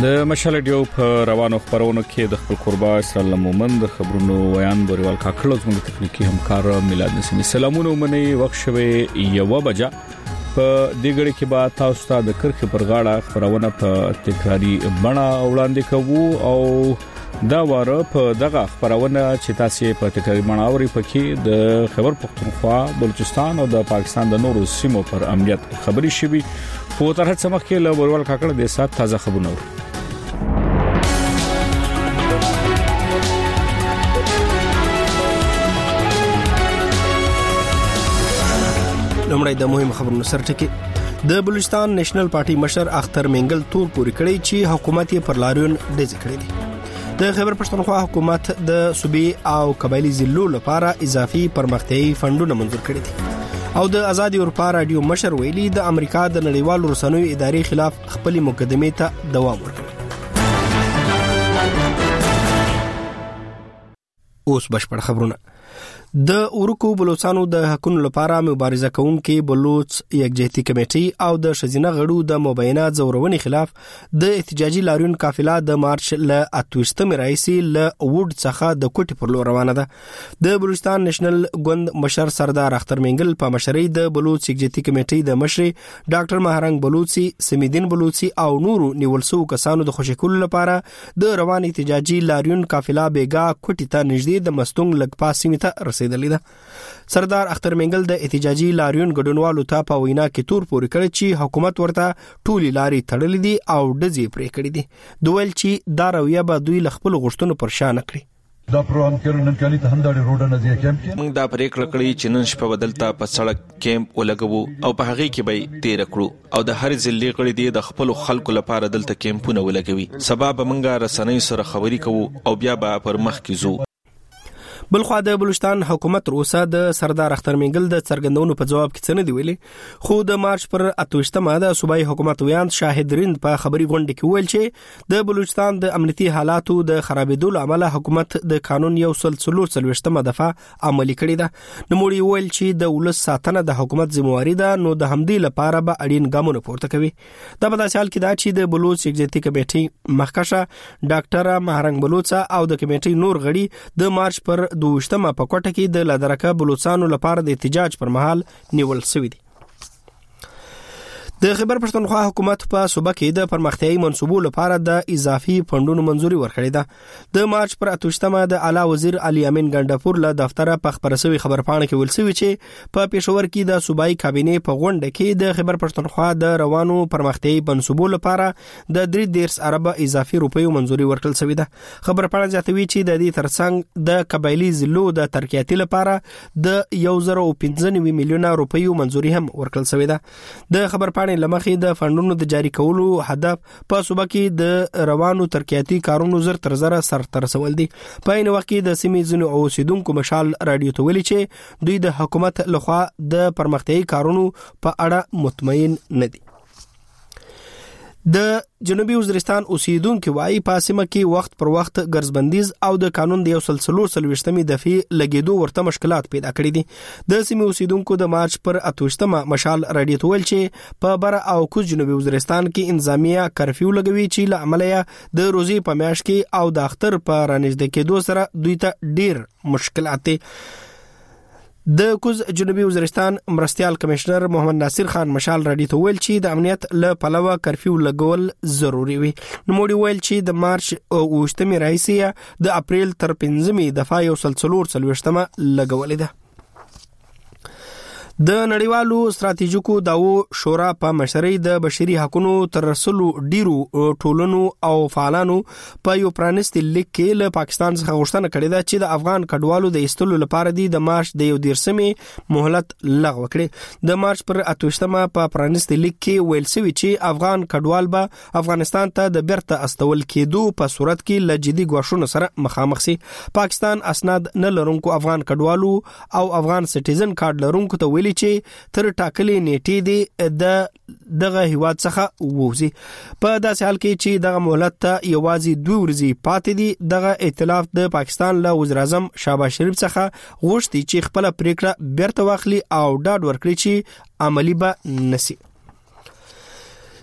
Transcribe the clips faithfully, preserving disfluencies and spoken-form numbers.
د مشال ډیو په روانو خبرونو کې د خپل قربا اسرائیل مومند د خبرونو ویان بوريوال کاکړو زموږ تخنیکی همکار میلاد نسیمی سلامونه منی وخت شوه یو بجا په دې غړي کې با تاسو ته د کرخ پر غاړه خبرونه په تکراری بڼه وړاندې کوو او دا واره په دغه خبرونه چې تاسو په تکراری بڼه اوري پکې د خبر پختونخوا بلوچستان او د پاکستان د نورو سیمو پر امنیت خبري شوي په تر هڅه مخکې له بوريوال کاکړ د سات تازه خبرونه لمړی د مهم خبرونو سرټکی د بلوچستان نېشنل پارټي مشر اختر منګل تور پوری کړی چې حکومت یې پر لاریون ډیزی کړی دی د خیبر پښتونخوا حکومت د صوبې او قبایلی ضلعو لپاره اضافي پرمختیايي فندونه منظور کړي دي او د آزادي اروپا رادیو مشر ویلي د امریکا د نړیوالو رسنیو ادارې خلاف خپل مقدمې ته دوام ورکړي. اوس بشپړ خبرونه. د اورکو بلوچستانو د حقوقو لپاره مبارزه کوونکي بلوچ یکجهتي کمیټې او د شزینه غړو د مبینه زورونې خلاف د احتجاجي لاریون قافله د مارچ ل اتوشتم رئیسي ل وډ څخه د کوټي پر لور روانه ده. د بلوچستان نېشنل ګوند مشر سردار اختر منګل په مشرۍ د بلوچ یکجهتي کمیټې د مشر ډاکټر مهرنګ بلوچي، سمیدین بلوچي او نورو نیول شو کسانو د خوشی کولو لپاره د روان احتجاجي لاریون قافله بیګا کوټي ته نږدې د مستونګ لګ پاسې ته رسیدلې ده. سردار اختر منګل د احتجاجي لاریون ګډونوالو ته په وینا کې تور پوري کړی چې حکومت ورته ټولي لاري تړلې دي او ډزې پرې کړې دي. دویل چې دا رویه به دوی خپل غوښتنو پر شا نه کړي. دا پروګرام کې نن کلی ته هنداړي روډ نه ځي کیمپ کې موږ دا پریکړه کړې چې نن شپه بدلتا په سړک کیمپ ولګو او په هغه کې به تیر کړو او د هر ضلع غړي دي د خپل خلکو لپاره دلته کیمپونه ولګوي. سبب موږ رسنۍ سره خبري کوو او بیا به پر مخ کې ځو. بلخوا د بلوچستان حکومت روسا د سردار اختر منګل د څرګندونو په جواب کې څه نه دی ویلي، خو د مارچ پر اتوشتمه د صوبایي حکومت ویان شاهد رند په خبري غونډه کې ویل چې د بلوچستان د امنیتي حالاتو د خرابېدو لامل حکومت د قانون یو سل څلور څلوېښتمه دفعه عملي کړې ده. نوموړي ویل چې د ولس ساتنه د حکومت ذمہواري ده، نو د همدې لپاره به اړین ګامونه پورته کوي. دا په داسې حال کې دا چې د بلوچ یکجهتي کمیټې مخکشه ډاکټر مهرنګ بلوچا او د کمیټې نور غړي د مارچ پر دوشتمه په کوټه کې د لادرکه بلوچستانو لپاره د احتجاج پر مهال نیول شوی دی. د خیبر پښتونخوا حکومت په صوبه کې د پرمختیايي منصوبو لپاره د اضافي فندونو منځوري ورکړې ده. د مارچ پر اتوشتمه د اعلی وزیر علي امین ګندپور له دفتره په خبرسوي خبرپاڼه کې ویل شوی چې په پېښور کې د صوبایي کابینې په غونډه کې د خیبر پښتونخوا د روانو پرمختیايي منصوبو لپاره د درې دیرش اربه اضافي روپیو منځوري ورکړل شوی ده. خبرپاڼه زیاتوي چې د دې ترڅنګ د قبایلی ضلعو د ترقیاتي لپاره د یو زره او پنځه نوي میلیونه روپیو منځوري هم ورکړل شوی ده. د خبرپاڼه لمخې د فندونو د جاری کولو هدف په صوبه کې د روانو ترقیاتي کارونو زر تر زره سر ته رسول دي. په عین وخت کې د سیمې ځینو اوسیدونکو مشال رادیو ته ویلي چې دوی د حکومت لخوا د پرمختیايي کارونو په اړه مطمئن نه دي. د جنوبي وزیرستان اوسیدونکو وايي په سیمه کې وخت پر وخت ګرځبندیز او د قانون د یو سلسله سلويشتمي دفعه لګیدو ورته مشکلات پیدا کړې دي. د سیمه اوسیدونکو د مارچ پر اتوشتمه مشال رادیو ته ویل چې په بر او کوز جنوبي وزیرستان کې انظامیه کرفیو لګوي چې له عملیه د روزي په میاشت کې او د اختر په رانږدې کېدو سره دوی ته ډیر مشکلات دي. د کوز جنوبي وزیرستان مرستيال کمشنر محمد ناصر خان مشال رادیو ته ویل چې د امنیت له پلوه کرفیو لګول ضروری وي. نوموړي ویل چې د مارچ او اوشتمه رئیسیه د اپریل تر پنځمې دفعه یو سلسلور سلوشتمه لګولې ده. د نړیوالو ستراتیژیکو داو شورا په مشرۍ د بشري حقوقو تر رسولو ډیرو ټولنو او فعالانو په یو پرانستي لیک کې له پاکستان څخه غوښتنه کړې ده چې د افغان کډوالو د ایستلو لپاره د مارچ د یو دیرشمې مهلت لغوه کړي. د مارچ پر اتوشتمه په پرانستي لیک کې ویل شوی چې افغان کډوال به افغانستان ته د بیرته استول کېدو په صورت کې له جدي ګواښونو سره مخامخ شي. پاکستان اسناد نه لرونکو افغان کډوالو او افغان سټیزن کارت لرونکو ته چې تر ټاکلې نیټې دی د دغه هیواد څخه ووزي. په داسې حال کې چې دغه مهلت ته یوازې دوه ورځې پاتې دي، دغه ائتلاف د پاکستان له وزیر اعظم شهباز شریف څخه غوښتي چې خپل پریکړه بیرته واخلي او ډاډ ورکړي چې عملی به نشي.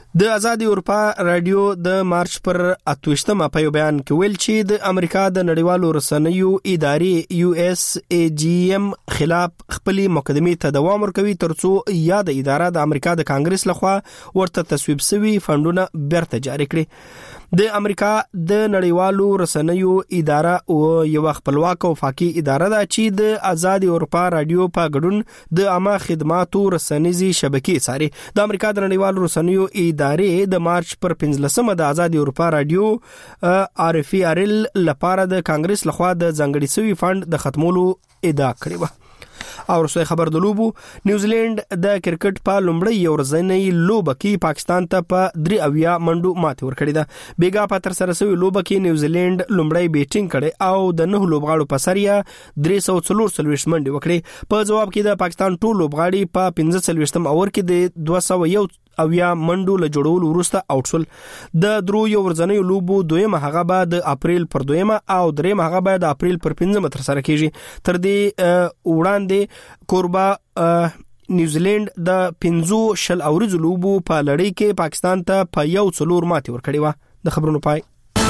د آزادي اروپا رادیو د مارچ پر اتوشتمه په یو بیان کې ویل چې د امریکا د نړیوالو رسنیو ادارې یو اس ای جی ایم خلاف خپل مقدمه ته دوام ورکوي ترڅو یاد اداره د امریکا د کانګرس لخوا ورته تصویب شوی فندونه بیرته جاری کړي. د امریکا د نړیوالو رسنیو اداره او یو خپلواک او فاقي اداره ده چې د آزادي اروپا رادیو په ګډون د عامه خدماتو رسنیزي شبکې ساري. د امریکا د نړیوالو رسنیو ادارې د مارچ پر پنځلسمه د آزادي اروپا رادیو آر اف ار ال لپاره د کانګرس لخوا د ځنګړي شوی فند د ختمولو ادعا کړې و. او رسوي خبر د لوبو نیوزیلند د کرکټ په لومړی یو ورځنی لوبه کې پاکستان ته په درې اویا منډو ماتې ورکړې ده. بیګا په تر سره شوی لوبه کې نیوزیلند لومړی بیټینګ کړي او د نه لوبغاړو په سریا درې سوه څلور څلوېښت منډې وکړې. په جواب کې د پاکستان ټول لوبغاړي په پنځه څلوېښتم اوور کې د دوه سوه یو اویا منډو له جوړولو وروسته اوټ شول. د درو یو ورځنیو لوبو دویمه هغه به د اپریل پر دویمه او دریمه هغه به د اپریل پر پنځمه تر سره کیږي. تر دې وړاندې کوربا نیوزیلند د پنځو شل اوريزو لوبو په لړۍ کې پاکستان ته په یو څلور ماتې ورکړې و. د خبرونو پای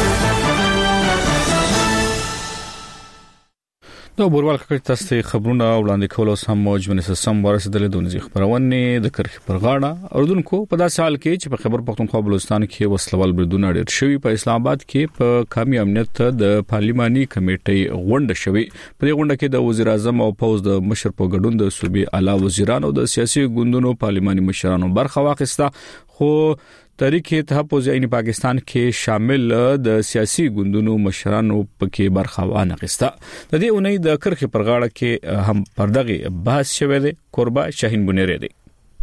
د بوروال کړه تاسو خبرونه وړاندې کول او سم موجونه سم ورسېدل د نږدې خبرونه د کرخ پر غاړه اردوونکو په داسې حال کې چې په خبر پختونخوا بلوچستان کې وسلوال بریدونه ډېر شوي. په اسلام آباد کې په قومي امنیت د پارلماني کمیټې غونډه شوي. په دې غونډه کې د وزیر اعظم او پوز د مشر په ګډون د صوبې اعلی وزیرانو او د سیاسي ګوندونو پارلماني مشرانو برخه واخیسته. خو تحریک تحفظ عین پاکستان کې شامل د سیاسي ګوندونو مشرانو پکې برخه واخیسته. د دې اونۍ د کرخ پر غاړه کې هم پردغه بحث شوه دی. قربا شاهین بنيري دی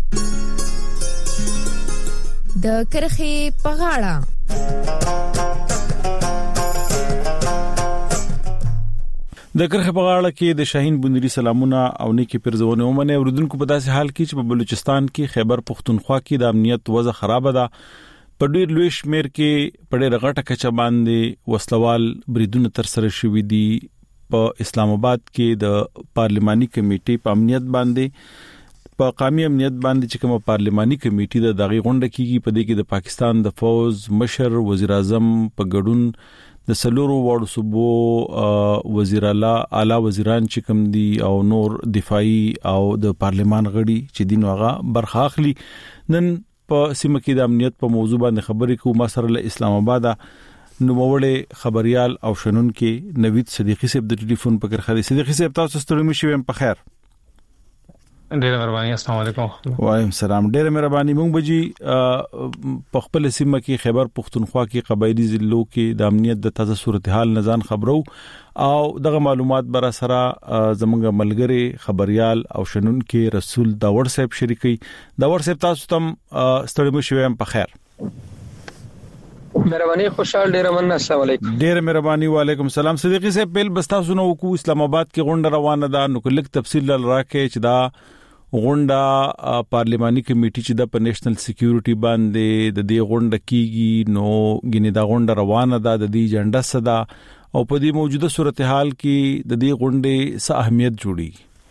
د کرخ په غاړه. د کرخ په غاړه کې د شاهین بنيري سلامونه او نیکی پرزونه ومنه. اوردونکو په داسې حال کې چې په بلوچستان کې خیبر پختونخوا کې د امنیت وضع خراب ده. په ډېر لوی شمیر کې په ډېر غټه کچه باندې وسلوال بریدونه تر سره شوي دي. په اسلام آباد کې د پارلماني کمیټې په امنیت باندې په قومي امنیت باندې چې کومه پارلماني کمیټې د دغه غونډه کېږي په دې کې د پاکستان د فوز مشر وزیر اعظم په ګډون د سلورو وړو صوبو وزیر اعلی اعلی وزیران چې کوم دي او نور دفاعي او د پارلمان غړي چې دین واغه برخه اخلي. نن په سیمه کې د امنیت په موضوع باندې خبرې کوو. ما سره له اسلام آباد نوموړی خبريال او شنن کې نوید صدیقی صاحب د ټلیفون په کرخه. صدیقی صاحب تاسو ستړي مشي ويم په خیر. ډېر مهرباني. السلام علیکم. وعلیکم السلام. ډېر مهرباني. مونږ بجی په خپل سیمه کې خیبر پختونخوا کې قبایلی ضلعو کې د امنیت د تازه صورتحال نزان خبرو او دغه معلومات بر سره زمونږ ملګری خبريال او شنن کې رسول داور صاحب شریکي. داور صاحب تاسو تم ستړي مو شوم په خیر. مهرباني. خوشحال. ډیر مننه. السلام علیکم. ډیر مهرباني. وعلیکم السلام. صدیقی صاحب بل بس تاسو نو کو اسلام آباد کې غونډه روانه ده. نو کلیک تفصیل راکې چې دا غونډه پارلماني کمیټې چې د نېشنل سکیورټي باندې د دې غونډه کیږي نو ګینه دا غونډه روانه ده. د دې اجنډا صدا او په دې موجوده صورتحال کې د دې غونډې څه اهمیت جوړي.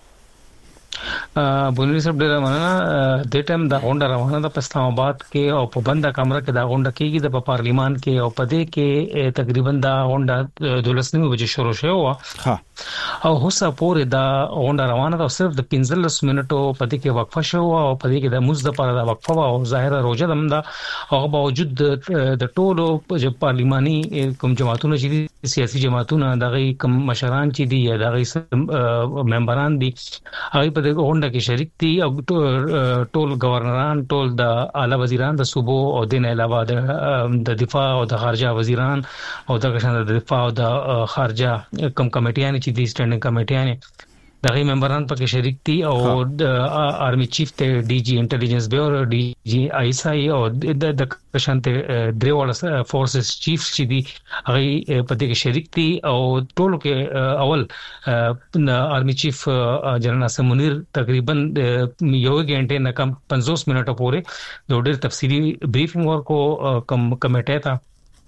بونری صاحب ډیر مننه. د ټیم د غونډه روانه ده په اسلام آباد کې او په بنده کمره کې د غونډه کېږي د پارلیمان کې او په دې کې تقریبا د غونډه دولسنیمه بجې شروع شوه. ها او هوسه پورې د غونډه روانه ده. صرف د پنځلس منټو په دې کې وقفه شوه او په دې کې د مزد لپاره د وقفه او ظاهره روزه هم ده. او باوجود د ټولو پارلیماني کوم جماعتونو چې سیاسي جماعتونه دغه کوم مشران چې دي یا دغه ممبران دي هغه په دغه غونډه کې شریک دي او ټول گورنران ټول د اعلی وزیران د صوبو او د نه علاوه د دفاع او د خارجه وزیران او د غشن د دفاع او د خارجه کم کمیټیان چې دي سټینډینګ کمیټیان دغه ممبران پکې شریک دي او د آرمي چیف ته ډي جی انټيليجنس بیورو ډي جی آی اس آی او د د کشانته درېوړ فورسز چیف چې دي هغه په دې کې شریک دي او ټول کې اول آرمي چیف جنرال اسم منیر تقریبا یو غنټه نه کم پنځوس منټه پورې د ډېر تفصیلی بریفینګ ورکو کم کمیټه ته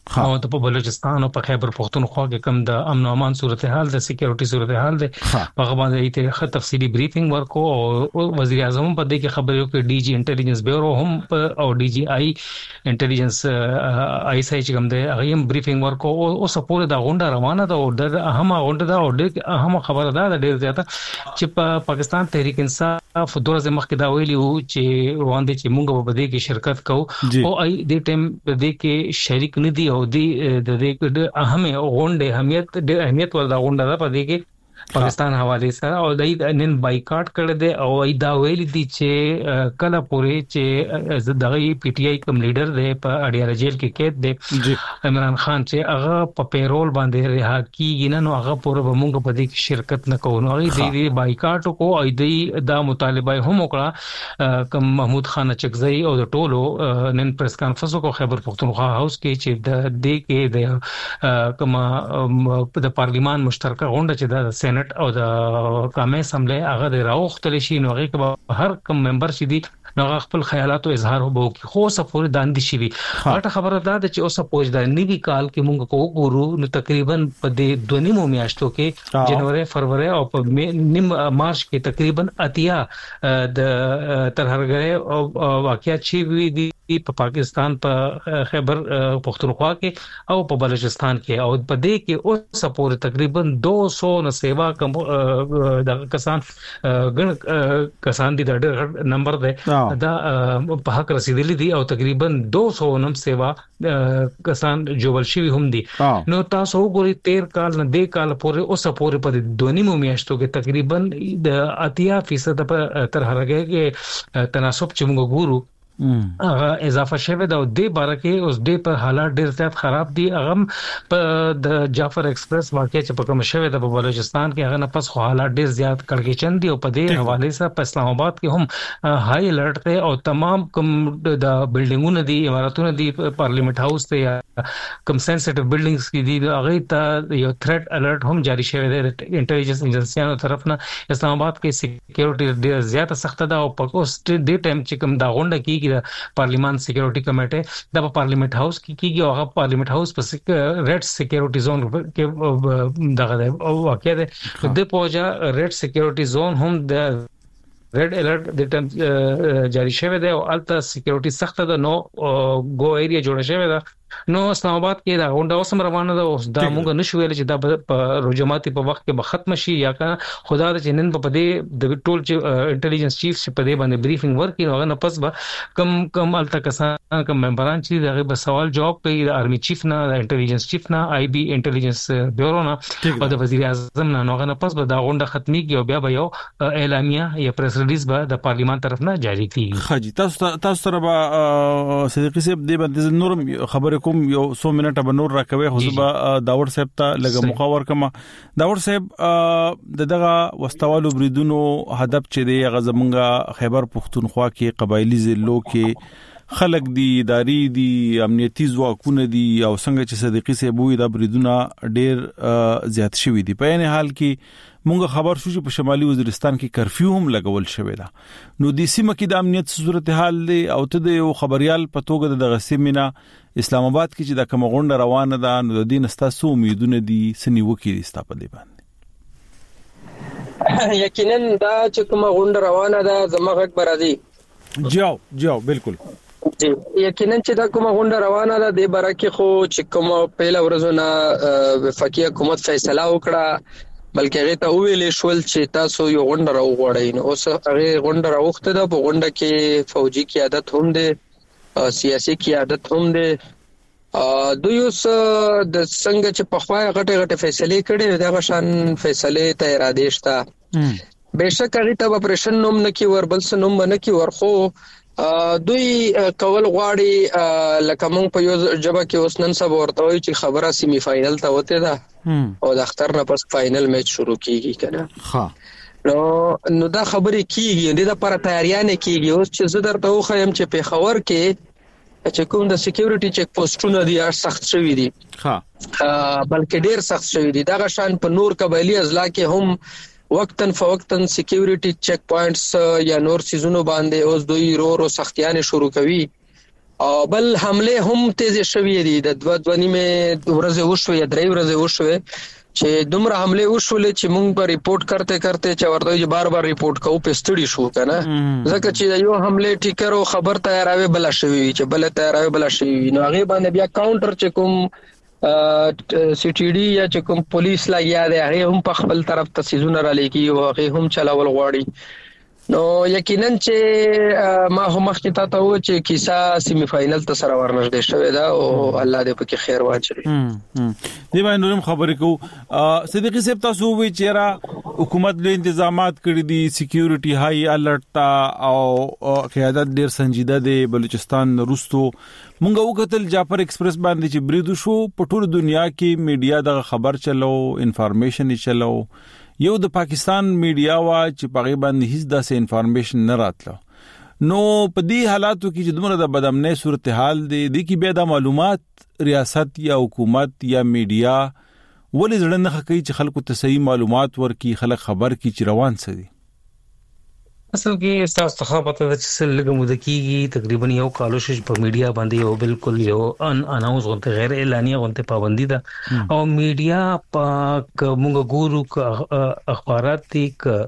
او په بلوچستان او په خیبر پختونخوا کې کوم د امن او امان صورتحال د سکیورټي صورتحال د په باندې ته تفصیلی بریفینګ ورکو او وزیر اعظم په دې کې خبرې وکړې ډي جی انټيليجنس بیورو هم او ډي جی آی انټيليجنس آی سای چې کوم دی هغه هم بریفینګ ورکو او سپورټ د غونډه روانه ده او د اهمه غونډه ده او د اهمه خبره ده د ډیر زیاته چې په پاکستان تحریک انصاف د ورځې مخکې دا ویلي وو چې روان دي چې موږ په دې کې شرکت کوو او اي د ټیم په دې کې شریک نه دي او د دې د اهمه غونډه اهمیت د اهمیت ور دا غونډه ده په دې کې پاکستان حواله سره او د نن بایکاټ کړی دی او دا ویل دي چې کله پورې چې دغه پی ټی آی کوم لیډر دی په اډیار جیل کې قید دی عمران خان چې هغه په پیرول باندې رها کیږي نن هغه پورې موږ په دې کې شرکت نه کوو نو هغه د بایکاټ کو او د دا مطالبه هم وکړه کوم محمود خان چکزئی او د ټولو نن پریس کانفرنس کو خیبر پختونخوا هاوس کې چې د دې کې د کوم د پارلیمان مشترکه غونډه چې د سېنات او د قومي اسمبلی هغه د راوختل شي نو هغه هر کوم ممبر شي دي نو خپل خیالات او اظهار وبو کی خو سفور داندې شي وي هغه خبره ده چې اوسه پوج د نیوی کال کې مونږ کو ګورو نو تقریبا په د دونیمو میاشتو کې جنوري فروری او په نیم مارچ کې تقریبا اتیا د ترهرګره او واقعیت شي وي دي په پاکستان په خیبر پختونخوا کې او په بلوچستان کې او په دې کې اوسه پورې تقریبا دو سو نه سیوا کوم د کسان ګڼ کسان دي د ډېر نمبر ده دا په حق رسیدلی دي او تقریبا دو سو نم سیوا کسان جوړ شوی هم دي نو تاسو وګورئ تیر کال نه د کال پورې اوسه پورې په دونیمو میاشتو کې تقریبا د اتیا فیصد په تر هرګه کې تناسب چې موږ ګورو هغه اضافه شوه دا د بار کې اوس د په حالات ډیر زیات خراب دي هغه په د جعفر ایکسپریس واقعي چې په کوم شوه د بلوچستان کې هغه نه پس حالات ډیر زیات کړکېچن دي او په دې حواله سره په اسلام آباد کې هم هاي الرټ ته او تمام کوم د بلډینګونو دي عمارتونو دي پارلیمنت هاوس ته کوم سنسټیو بلډینګز کې دي هغه ته یو تھریټ الرټ هم جاری شوی دی انټيليجنس ایجنسیانو طرف نه اسلام آباد کې سکیورټي ډیر زیات سخت ده او په اوس د ټیم چې کوم دا غونډه کیږي پارلیمان سکیورټي کمیټه د پارلیمنت هاوس کې کیږي او هغه پارلیمنت هاوس په ریډ سکیورټي زون کې دغه واقع ده د پوجا ریډ سکیورټي زون هم د ریډ الرټ د ټیم جاری شوی دی او الته سکیورټي سخت ده نو ګو ایریا جوړ شوی ده نو اسلام آباد کې دا غونډه اوسم روانه ده اوس دا موږ نشو ویل چې دا په رجماتي په وخت کې به ختم شي یا خدا د جنن په دې د ټول چې انټيليجنس چیف په دې باندې بریفینګ ورکړي هغه نه پس به کم کم الته کسان کم ممبران چې دغه به سوال جواب کوي د آرمي چیف نه د انټيليجنس چیف نه آی بي انټيليجنس بیورو نه او د وزیر اعظم نه هغه نه پس به دا غونډه ختميږي او بیا به یو اعلامیه یا پریس ریلیز به د پارلیمان طرف نه جاری کیږي خاجي تاسو تاسو سره به صدیقي صاحب دې باندې نورم خبره کوم یو سو منټه به نور راکوي خو زبا داور صاحب ته لګه مخاور کما داور صاحب دغه وستوالو بریدونو هدف چې دی غ زمونږه خیبر پختونخوا کې قبایلی ضلعو کې خلق دي اداري دي امنیتي ځواکونه دي او څنګه چې صدیقي صاحب وي دا بریدونه ډېر زیات شوي دي په نه حال کې مونږ خبر شو چې په شمالي وزیرستان کې کرفیو هم لګول شوی دا نو د سیمه کې د امنیت صورتحال دی او ته د یو خبريال په توګه د غسیمینا اسلام آباد کې چې د کوم غونډه روانه ده نو د دین ستاسو امیدونه دي سني وکړي ستا په دی باندې یقینا دا چې کوم غونډه روانه ده زموږ اکبر ازي جاو جاو بالکل جی یقینا چې دا کوم غونډه روانه ده د برکه خو چې کوم پهلا ورځونه وفاقي حکومت فیصله وکړه بلکې هغه ته ویلې شول چې تاسو یو غونډه راوغوړئ نو اوس هغه غونډه راوخته ده په غونډه کې فوجي قیادت هم ده سیاسي قیادت هم ده دوی اوس د څنګه چې په خوا غټه غټه فیصله کړي دا غشان فیصله ته اراده شته بهشکه هغه ته اپریشن نوم نه کی ور بل څه نوم نه کی ورخو دوی کول غواړي لکه مونږ په یو جبه کې اوس نن سبا ورته وي چې خبره سیمی فائنل ته وته ده او د اختر نه پس فائنل میچ شروع کیږي کنه ها نو نو دا خبرې کیږي د لپاره تیاریانه کیږي اوس چې زه درته وخایم چې په خبر کې چې کوم د سکیورټي چیک پوسټونه دي هر سخت شوی دي ها بلکې ډیر سخت شوی دي دا غشان په نور قبایلی اضلاع کې هم وقتن فوقتن سکیورټي چیک پوینټس یا نور سيزونو باندې اوس دوی رو رو سختيانه شروع کوي او بل حمله هم تیز شوې دي د دوه دوه نیمه ورځې وشوې یا درې ورځې وشوې چې دومره حمله وشولې چې مونږ په ریپورت کرتے کرتے چې ورته چې بار بار ریپورت کوو په ستړي شو کنه ځکه چې یو حمله ټیکرو خبر تیاراوي بل شوی چې بل تیاراوي بل شوی نو هغه باندې بیا کاونټر چې کوم سی ټی ډي یا چې کوم پولیس لګیا دی هغه هم په خپل طرف تسیزونه را لګي او هغه هم چلاول غواړي نو یقینا چې ما هم مخکې ته و چې کیسه سیمی فائنل ته سره ورنږدې شوې ده او الله دې پکې خیر واچوي دی باندې نورم خبرې کو صدیقی صاحب تاسو وی چې را حکومت له تنظیمات کړی دي سکیورټي هاي الرټ او قیادت ډیر سنجیده دی بلوچستان روستو مونږ وکتل جعفر ایکسپریس باندې چې بریدو شو په ټول دنیا کې میډیا د خبر چلو انفارمیشن چلو یو د پاکستان میډیا وا چې په غیبه باندې هیڅ داسې انفارمیشن نه راتله نو په دې حالاتو کې چې دمره د بدامنۍ صورتحال دی د کی بیا د معلومات ریاست یا حکومت یا میډیا ولې ځړنه نه کوي چې خلکو ته صحیح معلومات ورکړي خلک خبر کی چې روان څه دي اصل کې تاسو ته پته ده چې څل لګ مود کیږي تقریبا یو کالو شش په میډیا باندې یو بالکل یو ان اناونس غونته غیر اعلانیه غونته پابندي ده او میډیا په موږ ګورو اخبارات دي ک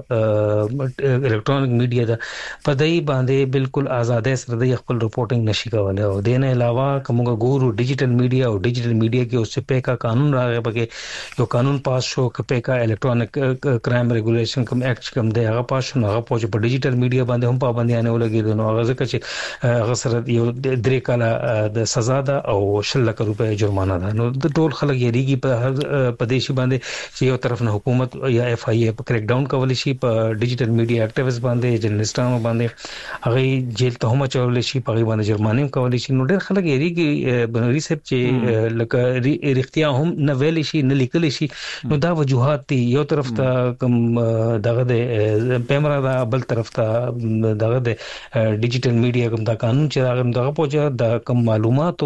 الکترونیک میډیا ده په دای باندې بالکل آزاد سره د خپل رپورټینګ نشي کولای او دینه علاوه کوم ګورو ډیجیټل میډیا او ډیجیټل میډیا کې اوس په کا قانون راغی پکې یو قانون پاس شو ک په کا الکترونیک کرائم ریګولیشن کوم ایکټ کوم دی هغه پاس شو هغه پوهه ډیجیټل میډیا باندې هم پابندیانه ولګیدل نو هغه ځکه چې هغه سره یو درې کاله د سزا ده او شل لک روپۍ جرمانه ده نو د ټول خلک یریږي په پدیشي باندې چې یو طرف نه حکومت یا اف آی ای په کریک ډاون کول شي په ډیجیټل میډیا اکټیویسټ باندې جرنالستانو باندې هغه جیل ته هم چول شي په باندې جرمانه کول شي نو ډېر خلک یریږي بنوري سپ چې لکه رښتیا هم نه ویل شي نه لیکل شي نو دا وجوهات دي یو طرف ته کوم دغه د پیمرا دا بل طرف ته دغه د ډیجیټل میډیا کوم دا قانون چې راغلی دغه پوجا د کوم معلوماتو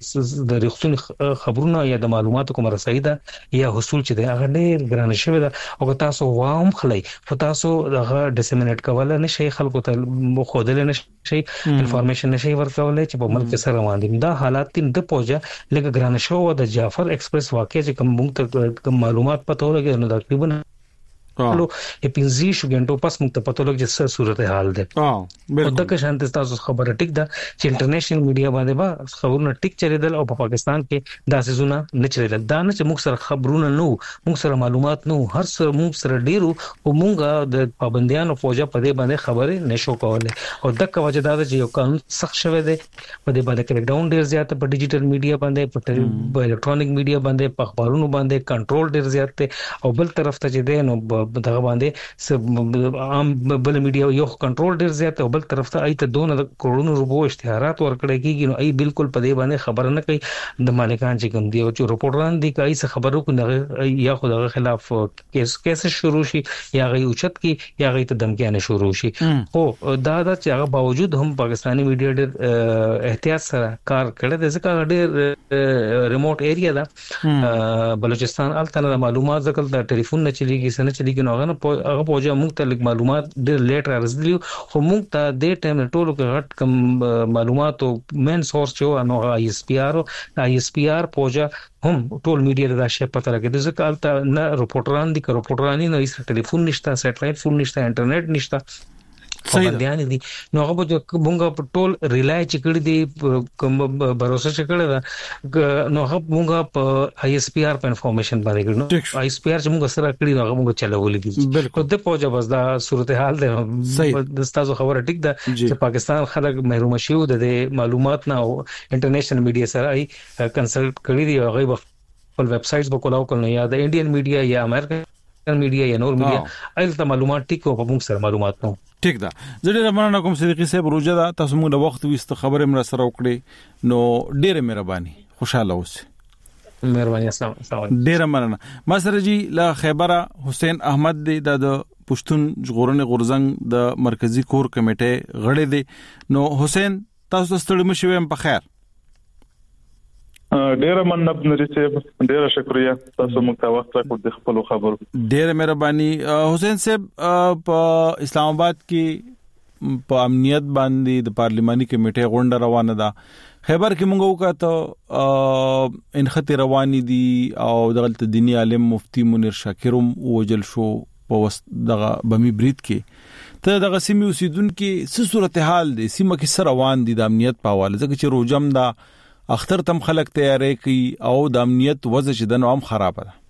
د رښتونی خبرونه یا د معلوماتو کوم رسایي ده یا حصول چې د هغه ډېر ګران شوی ده او تاسو واوم خلای خو تاسو دغه ډیسیمینیټ کول نه شي خلکو ته خودل نه شي انفارمیشن نشي ورکول چې په ملک سره روان دي دا حالات تین د پوجا لکه ګران شو د جعفر ایکسپریس واقع چې کوم موږ ته معلومات پته ولګي نو تقریبا لو اپینزي شو ګنټو پس موږ ته پته لګي چې صورت حال ده او دغه شانته تاسو خبره ټیک ده چې انټرنیشنل میډیا باندې با خبرونه ټیک چریدل او په پاکستان کې دا سيزونه نه چریدل دا نه چې موږ سره خبرونه نو موږ سره معلومات نو هر څه موږ سره ډیرو او موږ د پابندیانو فوجا په دې باندې خبره نشو کولای او دغه وجه دا چې یو قانون سخت شوی دی په دې باندې کریک ډاون ډیر زیات په ډیجیټل میډیا باندې په الکترونیک میډیا باندې په اخبارونو باندې کنټرول ډیر زیات دی او بل طرف ته چې دی نو دغه باندې عام بل میډیا یو کنټرول ډیر زیات او بل طرف ته ایت دونه کروڑونو روپو اشتهارات ورکړي کیږي نو ای بالکل په دې باندې خبر نه کوي د مالکان چې کوم دی او چې رپورټران دي کوي څه خبرو کو نه یا خدای خلاف کیس کیس شروع شي یا غي اوچت کی یا غي ته دمکیانه شروع شي خو دا دا چې هغه باوجود هم پاکستانی میډیا ډیر احتیاط سره کار کړی دی ځکه ډیر ریموټ ایریا ده بلوچستان الته معلومات ځکه د ټلیفون نه چلیږي سن چلیږي نو هغه پوجا موږ ته لیک معلومات ډېر لیټ راځي خو موږ ته د ټیم ټولو کې غټ کم معلومات او مین سورس چې نو آی اس پی آر آی اس پی آر پوجا هم ټول میډیا د شپ پته لګي ځکه البته نه رپورټران دي که رپورټرانی نه هیڅ ټلیفون نشته سټلایټ فون نشته انټرنیټ نشته پابندیان دي نو هغه په مونږه په ټول ریلای چې کړی دی کوم باور چې کړی دا نو هغه مونږه په آی اس پی آر په انفارمیشن باندې کړو آی اس پی آر چې مونږ سره کړی نو هغه مونږ چلولې دي بالکل د پوجا بس دا صورتحال ده د تاسو خبره ټیک ده چې پاکستان خلک محروم شي د معلومات نه او انټرنیشنل میډیا سره ای کنسلټ کړی دی هغه په ویب سایټس په کولاو کول یا د انډین میډیا یا امریکن میډیا یا نور میډیا ایله معلومات ټیک او په موږ سره معلومات نو ټیک ده زه ډیر مننه کوم صدیقی صاحب روزه دا تاسو موږ د وخت وست خبره مر سره وکړي نو ډیره مهرباني خوشاله اوسئ مهرباني السلام علیکم ډیره مننه ما سره جی لا خیبره حسین احمد د پښتون ژغورنې غورزنګ د مرکزی کور کمیټه غړی دی نو حسین تاسو ستړي مشوي په خیر ډیره مننه بنوري صاحب ډیره شکریا تاسو موږ ته وخت راکړ د خپل خبرو ډیره مهرباني حسین صاحب په اسلام آباد کې په امنیت باندې د پارلماني کمیټې غونډه روانه ده. خیبر کې موږ وکړه انخت رواني دي او دغلت دینی عالم مفتی منیر شاکرم وجل شو په وست دغه بمی برید کې. ته دغه سیمې اوسیدونکو څه صورتحال دي سیمه کې سره روان دي د امنیت په حواله ځکه چې روجم دا اختر تم خلک تیارې کوي او د امنیت وضع چې د نوم خراب ده.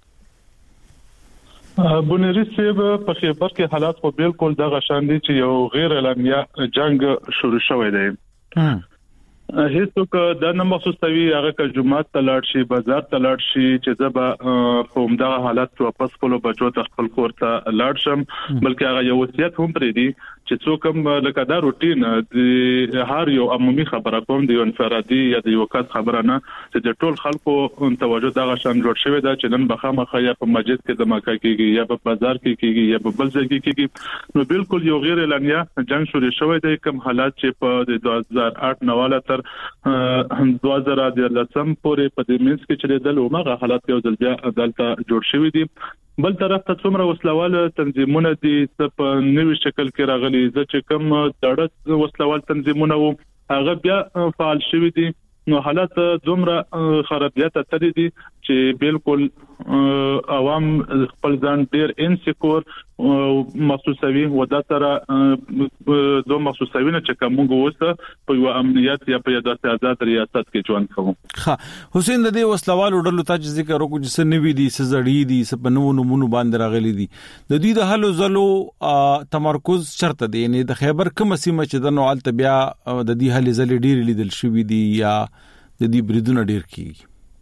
بنيري صاحب په خیبر کې حالات خو بالکل دغه شان دي چې یو غیر اعلانیه جنگ شروع شوی دی. هیڅوک دا نه محسوسوي هغه که جمعات تلاړ شي بازار تلاړ شي چې زبا په همدغه حالت واپس خپل بچو ته خپل کور ته لاړ شم بلکې هغه یو وصیت هم پرې دي چې څوک هم لکه دا روټین د هر یو عمومي خبره کوم دی انفرادي یا د یو کس خبره نه چې د ټول خلکو توجه دغه شان جوړ شوی دا چې نن بخامه یا په مسجد کې د مکه کېږي یا په بازار کې کېږي یا په بل ځای کې کېږي نو بالکل یو غیر اعلانیه جنگ شروع شوی دی کوم حالات چې په دوه هزار آټ نواله تر دوه هزار لسم پورې په دې منځ کې چې د لومغه حالات یو ځل بیا عدالت جوړ شوی دی. بل طرف ته څومره وسلوال تنظیمونه دي په نوې شکل کې راغلي چې کوم دړه وسلوال تنظیمونه وو هغه بیا فعال شوی دي نو حالات دومره خرابیت ترې دي چې بالکل عوام خپل ځان ډیر انسیکور محسوسوي ودا سره دوه محسوسوي نه چې کوم وسه په یو امنیت یا په داسې آزاد ریاست کې ژوند کوم. ها حسین د دې وسلوالو ډلو ته ذکر وکړو چې سنوي دي سزړی دي سپنو نمونه باندې راغلي دي د دې د حلو زلو تمرکز شرط دی یعنی د خیبر کوم سیمه چې د نوال تبیا د دې حل زلې ډیر لیدل شوې دي یا د دې بریدونه ډیر کیږي.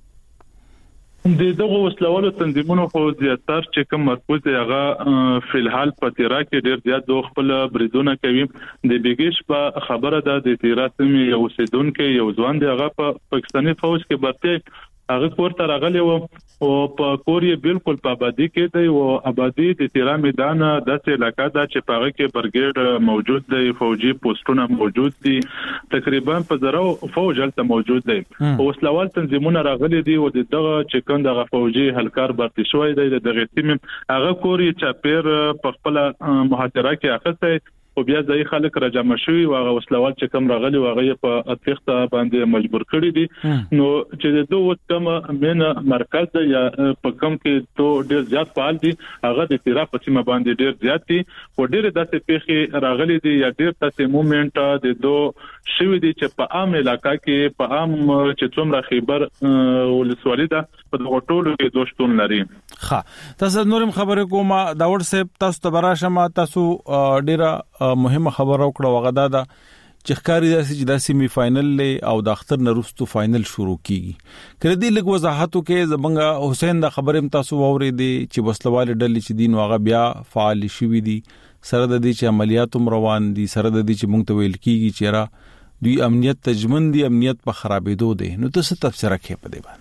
د دغه وسلوالو تنظیمونو خو زیاتره چې کوم مرکز هغه په الحال په تیرا کې ډیر زیات دوه خپل بریدونه کوي د بیګیش په خبره ده د تیرا سیمې یو سیدونکو یو ځوان دی هغه په پاکستاني فوج کې برته هغه ورته راغلی و او په کوریا بالکل په آبادی کې دی او آبادی د تیرا میدان د علاقې دا چې پاره کې برګیډ موجود دی فوجي پوسټونه موجود دي تقریبا په زرو فوج هلته موجود دی او وسلوال تنظیمونه راغلي دي او دغه چې کوم دغه فوجي هلکار برتي شوی دی دغه تیم هغه کوریا چاپیر په خپل محاضره کې اخته او بیا ځای خلک راجمع شوي او هغه وسلوال چې کوم راغلي واغې په اتخته باندې مجبور کړی دي نو چې د دوه کوم من مرکز یا په کوم کې تو ډیر زیات فعال دي هغه د تیرا په سیمه باندې ډیر زیات دي او ډیر داسې پیخي راغلي دي یا ډیر داسې موومېنټ د دوه شوي دي چې په عام علاقې کې په عام چې څومره خیبر ولسوالۍ ده په دغه ټولو کې دوه شتون لري. ښه تاسو نورم خبرې کومه دا ورسې تاسو ته براشمه تاسو ډیره مهمه خبره وکړه وغدا دا چې ښکاری داسې چې د سیمی فائنل له او د اختر نرستو فائنل شروع کیږي کړه دې لږ وضاحتو کې زبنګ حسین دا خبرم تاسو وورېدې چې وسلوال ډلې چې دین واغه بیا فعال شوي دي سره د دې چې عملیاتم روان دي سره د دې چې مونږ ته ویل کیږي چې را دوی امنیت تجمن دي امنیت په خرابېدو دي نو تاسو تفسیر کړئ په دې باندې.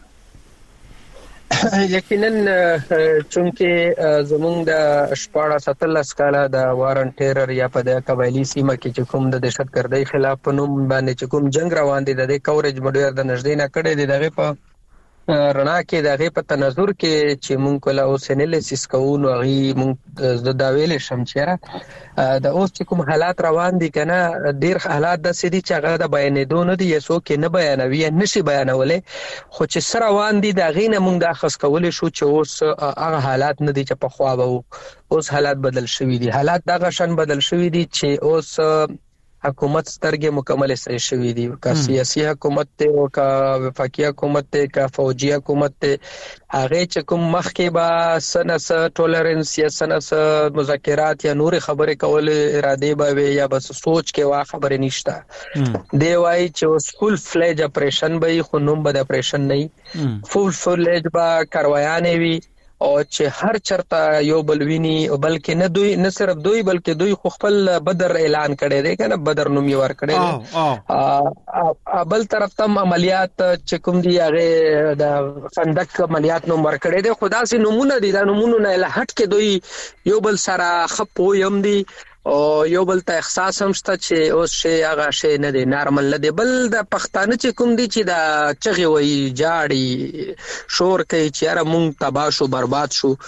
یقینا چونکه زمونږ د شپاړه ستلس کاله د وارن ټیرر یا په د قبایلی سیمه کې چې کوم د دهشتګردۍ خلاف په نوم باندې چې کوم جنگ روان دي د کورج مډیر د نږدې نه کړي دي دغه په رڼا کې دغه په تناظر کې چې مونږ کله اوسنلیسیس کوو نو غي مونږ د داویل شم چیرې د اوس چې کوم حالات روان دي کنه ډیر حالات د سړي چې هغه د بیانېدو نه دي یسو کې نه بیانوي نشي بیانولې خو چې سره روان دي د غینه مونږ د خاص کول شو چې اوس هغه حالات نه دي چې په خوا وو اوس حالات بدل شوي دي حالات دغه شان بدل شوي دي چې اوس حکومت سترګې مکمل صحیح شوې دي کا سیاسي حکومت ته او کا وفاقي حکومت ته کا فوجي حکومت ته هغه چې کوم مخکې با سنس ټولرنس یا سنس مذاکرات یا نور خبرې کول اراده به یا بس سوچ کې وا خبرې نشته دی وای چې فول فلیج اپریشن به خو نوم به اپریشن نه فول فلیج با کاروایانې وی او چې هر چرته یو بلوینی بلکې نه دوی نه صرف دوی بلکې دوی خو خپل بدر اعلان کړي دي کنه بدر نوم یې ور کړي دي بل طرف ته عملیات چې کوم دی هغه د خندق عملیات نوم ور کړي دي خدا سي نمونه دي دا نمونه نه لهټ کې دوی یو بل سره خپو یم دي او یو بل ته احساس هم شته چې اوس شي هغه شي نه دی نارمل نه دی بل د پښتانه چې کوم دی چې دا چغي وای جاړي شور کوي چې را مونږ تباہ شو برباد شو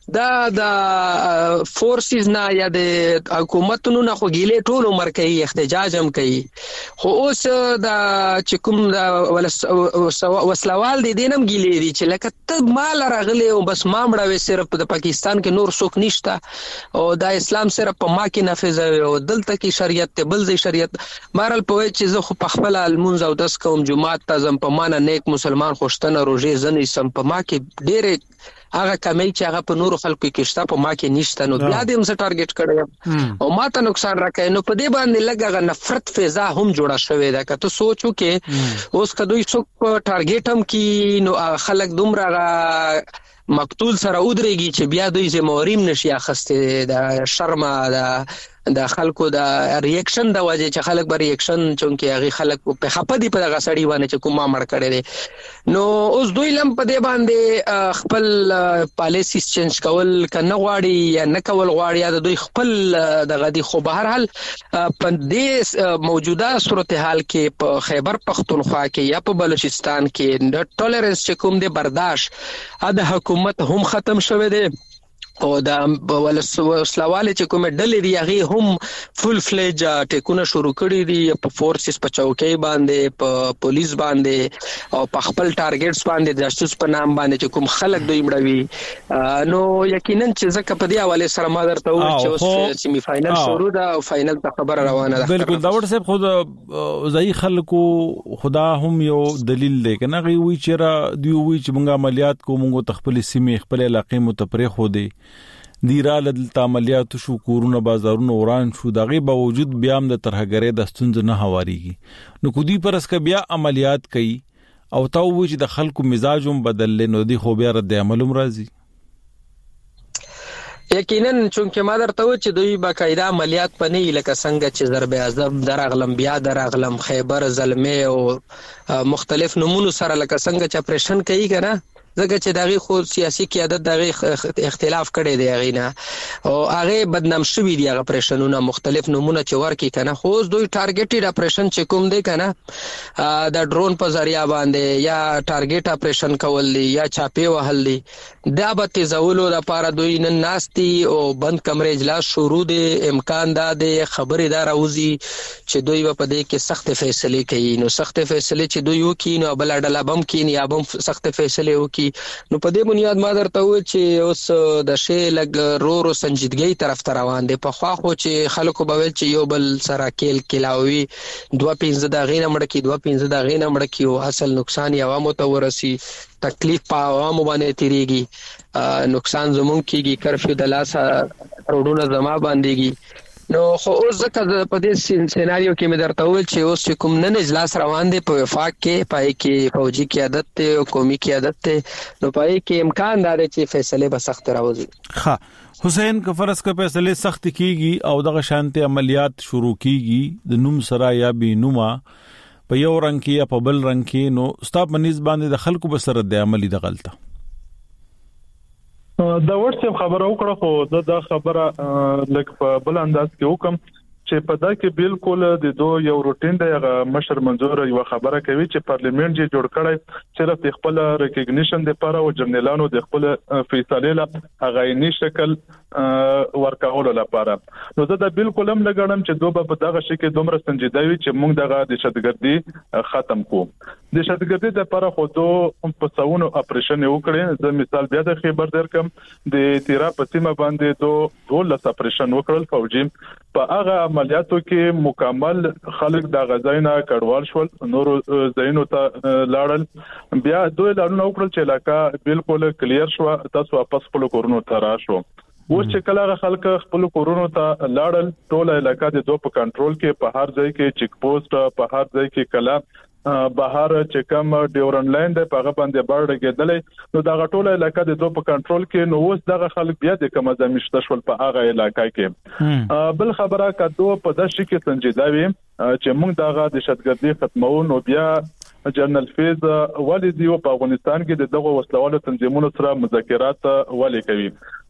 دا د فورسز نه یا د حکومتونو نه خو ګیلې ټول عمر کوي احتجاج هم کوي خو اوس د چې کوم د وسلوال دي دینم ګیلې دي چې لکه ته مال راغلی او بس ما مړوي صرف د پاکستان کې نور څوک نشته او د اسلام صرف په ما کې نافذ او دلته کې شریعت ته بل ځای شریعت مارل په چې زه خو په خپل المنځ او داس کوم جمعات ته زم په معنا نیک مسلمان خوشتنه روزه زنې سم په ما کې ډېر هغه کمی چې هغه په نورو خلکو کې شته په ما کې نشته نو بیا دې هم څه ټارګټ کړی او ما ته نقصان راکړي نو په دې باندې لګه نفرت فضا هم جوړه شوې ده که ته سوچو کې اوس کدوې څوک ټارګټ هم کی نو خلک دومره مقتول سره ودرېږي چې بیا دوی زموریم نشي اخسته د شرم د د خلکو د ریاکشن د وجه چې خلک به ریاکشن چونکه هغه خلک په خپدي په دغه سړی باندې چې کومه مړ کړي دي نو اوس دوی لم په دې باندې خپل پالیسی چینج کول کنه غواړي یا نه کول غواړي یا دوی خپل دغه دي خو به هر حال په دې موجوده صورتحال کې په خیبر پختونخوا کې یا په بلوچستان کې د ټولرنس چې کوم دي برداشت د حکومت هم ختم شوه دي او د وسلواله چې کومه ډلې دی هغه هم فول فلیج ټیکونه شروع کړي دي په فورسز په چوکۍ باندې په پولیس باندې او په خپل ټارګټس باندې د جاسوس په نام باندې چې کوم خلک دوی مړوي نو یقینا چې زکه په دې حواله سره ما درته وایي چې اوس سیمی فائنل شروع ده او فائنل ته خبره روانه ده بالکل دا ور صاحب خود ځای خلکو خدا هم یو دلیل دی کنه غوي وی چې دی وی چې موږ عملیات کومو تخپل سیمه خپل علاقې متپرخ خو دی دیراله د عملیات شو کورونه بازارونه وران شو دغه باوجود بیا هم د ترهګری د ستونز نه هواريږي نو کو دی پرس ک بیا عملیات کوي او تا وی چې د خلکو مزاجوم بدل نو دی خو بیا رد عملوم راځي یقینا چونکه ما درته و چې دوی باقاعده عملیات پنه لکه څنګه چې ضرب اعظم درغلم بیا درغلم خیبر زلمه او مختلف نمونه سره لکه څنګه چې اپریشن کوي کنه زګه چې دغه خو سیاسي قیادت دغه اختلاف کړي دی غینا او هغه بدنام شوی دی هغه اپریشنونه مختلف نمونه چې ورکی کنه خو دوی ټارګټډ اپریشن چې کوم دی کنه د ډرون په ذریعہ باندې یا ټارګټ اپریشن کول دی یا چاپی وهل دی دا به تزولو لپاره دوی نن ناستي او بند کمرې اجلاس شروع دی امکان دا دی خبرې دا راوځي چې دوی په دې کې سخت فیصله کوي نو سخت فیصله چې دوی وکړي نو بل ډله بم کین یا بم سخت فیصله وکړي نو په دې بنیاد ما درته و چې اوس د شی لګ رو رو سنجیدګۍ طرف ته روان دي په خوا خو چې خلکو به ویل چې یو بل سره کېل کلاوي دوه پنځه د غینه مړ کی دوه پنځه د غینه مړ کی او اصل نقصان یې عوامو ته ورسي تکلیف په عوامو باندې تیریږي نقصان زمونږ کیږي کرفیو د لاسه روډونه زما باندېږي نو خو اوس ځکه په دې سيناريو کې مې درته وویل چې اوس کوم نن اجلاس روان دي په وفاق کې پای کې فوجي قیادت ته او قومي قیادت ته نو پای کې امکان لري چې فیصله به سخت راوځي ها حسین که فرض کا فیصله سخت کیږي او دغه شانتي عملیات شروع کیږي د نوم سره یا به نوما په یو رنگ کې یا په بل رنگ کې نو ستاب منځ باندې د خلکو به سره د عملی د غلطه دا ورته خبره وکړه خو دا, دا خبره لکه په بل انداز کې وکم چې په دا کې بالکل د دوه یو روټین د مشر منظور یو خبره کوي چې پارلیمنت یې جوړ کړی چې د خپل ریکګنیشن د لپاره او جنرالانو د خپل فیصله لا غایني شکل ورکول لپاره نو دا بالکل هم لګړم چې دوه په دغه شي کې دومره سنجیده وي چې موږ دغه د شتګردي ختم کو د شتګردي د لپاره خو دوه په څاونو اپریشن وکړي د مثال بیا د خبر درکم د تیرا په سیمه باندې دوه ډول اپریشن وکړل فوجي په هغه عملیاتو کې مکمل خلک د غزاینه کډوال شول نور زینو ته لاړل بیا دوی لارونه وکړل چې علاقہ بالکل کلیر شو تاسو واپس خپل کورونو ته راشو اوس چې کله خلک خپل کورونو ته لاړل ټول علاقہ د دوه په کنټرول کې په هر ځای کې چیک پوسټ په هر ځای کې کلا بهر چې کوم ډیورن لاین د پاغه باندې باندې کېدلې نو دا غټوله علاقہ د دوه په کنټرول کې نو اوس دغه خلک بیا د کومه زمشته شول په هغه علاقہ کې بل خبره کدو په داسې کې سنجیده وي چې موږ دغه د شتګردي ختمون او بیا جنرال فیض ولی دی په افغانستان کې دغه وسلوالو تنظیمونو سره مذاکرات ولې کوي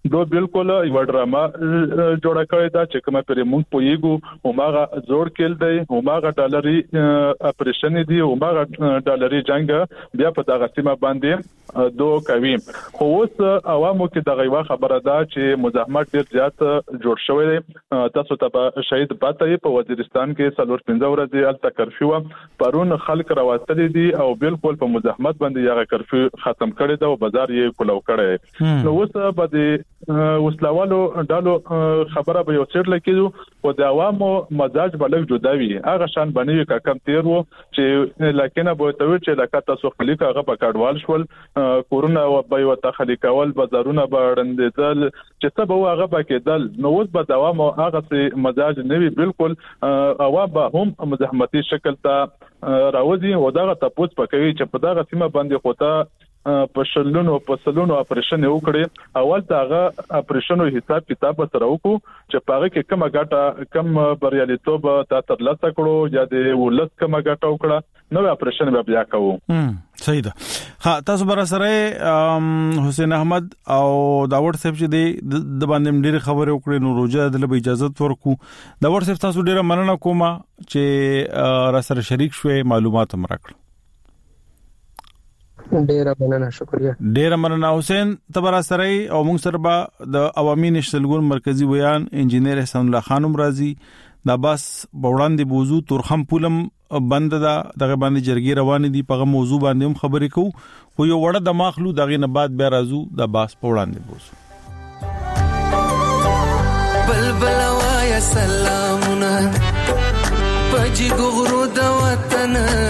دو بالکل یو ډراما جوړه کړې ده چې کومه پرې مونږ پویګو هماغه زوړ کېل دی هماغه ډالري اپریشن دی هماغه ډالري جنگ بیا په دغه سیمه باندې دو کوي خو اوس عوامو کې دغه یو خبره ده چې مزاحمت ډیر زیات جوړ شوی دی تاسو ته شهید پاتې په وزیرستان کې څلور پنځه ورځې الته کرفیو پرون خلک راوستل دي او بالکل په مزاحمت باندې یغه کرفیو ختم کړی دا او بازار یې کولو کړی نو اوس په دې وسلوالو ډالو خبره به یو څیر لکېدو او د عوامو مزاج بلګ جداوي هغه شان باندې کا کم تیر وو چې لکه نه به توي چې لکه تاسو خلیک هغه په کډوال شول کورونا او به یو تخلیکول بازارونه باندې چې څه به هغه پکېدل نو اوس به دوام او هغه مزاج نوي بالکل عوام به هم مزاحمتي شکل ته راوځي او دا تاسو پکوي چې په دغه سیمه باندې خوته په شلونو په سلونو اپریشن وکړي اول داغه اپریشن او حساب کتاب سره وکړو چې پاره کې کومه ګټه کم بریالیتوب تا تر لاسه کړو یا د ولس کومه ګټه وکړه نو اپریشن بیا کوو صحیح ده ها تاسو بر سره حسین احمد او داوود صاحب چې د باندې ډېر خبرې وکړې نو روزه د اجازه ورکو داوود صاحب تاسو ډېر مننه کوم چې را سره شریک شوي معلومات هم راکړل ډیر مننه شکریہ ډیر مننه حسین تبر سره او موږ سره به د عوامي نشلګون مرکزی بیان انجینیر احسان الله خانم رازي د باس بوړاندې بوزو تورخم پولم بند دا دغه باندې جرګي روان دي په موضوع باندې هم خبرې کوو خو یو وړه د ماخلو دغه نه بعد بیا راځو د باس بوړاندې بوزو بلبل وایا سلامونه پجی ګورو د وطن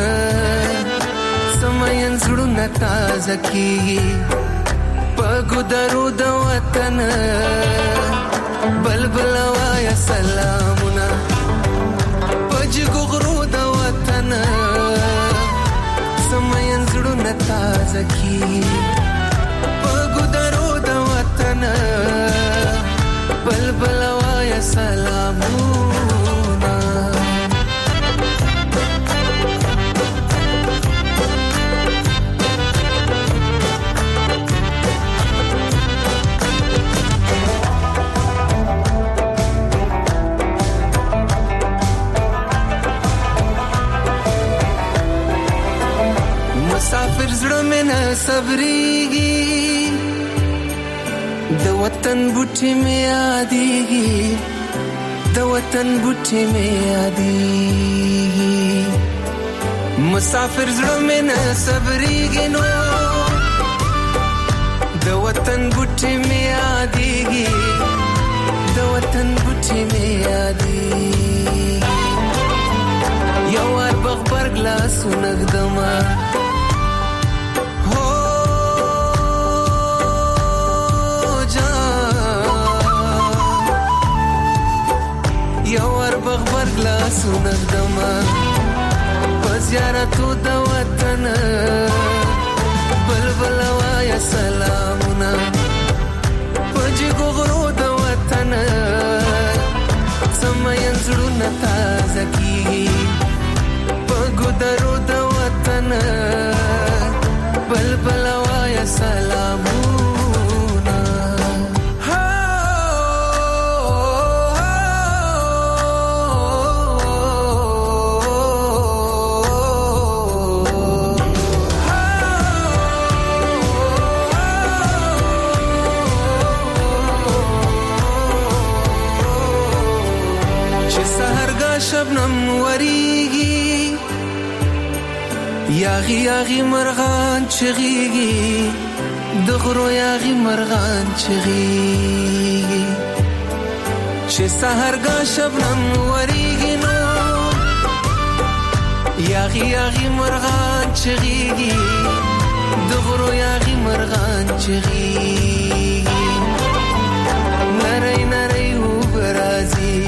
سمين زړونه تازه کیږي پګو درو د وطن بلبل وایا سلامونه پجګو غرو د وطن سمين زړونه تازه کیږي پګو درو د وطن بلبل وایا سلامونه مسافر زړه مې نه صبرېږي د وطن بوټي مې یادېږي د وطن بوټي مې یادېږي مسافر زړه مې نه صبرېږي نو د وطن بوټي مې یادېږي د وطن بوټي مې یادېږي یو وار بغبر ګلاسونه ږدمه بغبر گلاسونه ږدمه په زیارتو د وطن بلبل وایا سلامونه په جګو غرو د وطن سمین زړونه تازه کیږي په ګودرو د وطن بلبل وایا سلامونه شبنم وریږي یاغي یاغي مرغان چغيږي د غرو یاغي مرغان چغيږي چې سحرګه شبنم وریږي نو یاغي یاغي مرغان چغيږي د غرو یاغي مرغان چغيږي نری نری وبرازي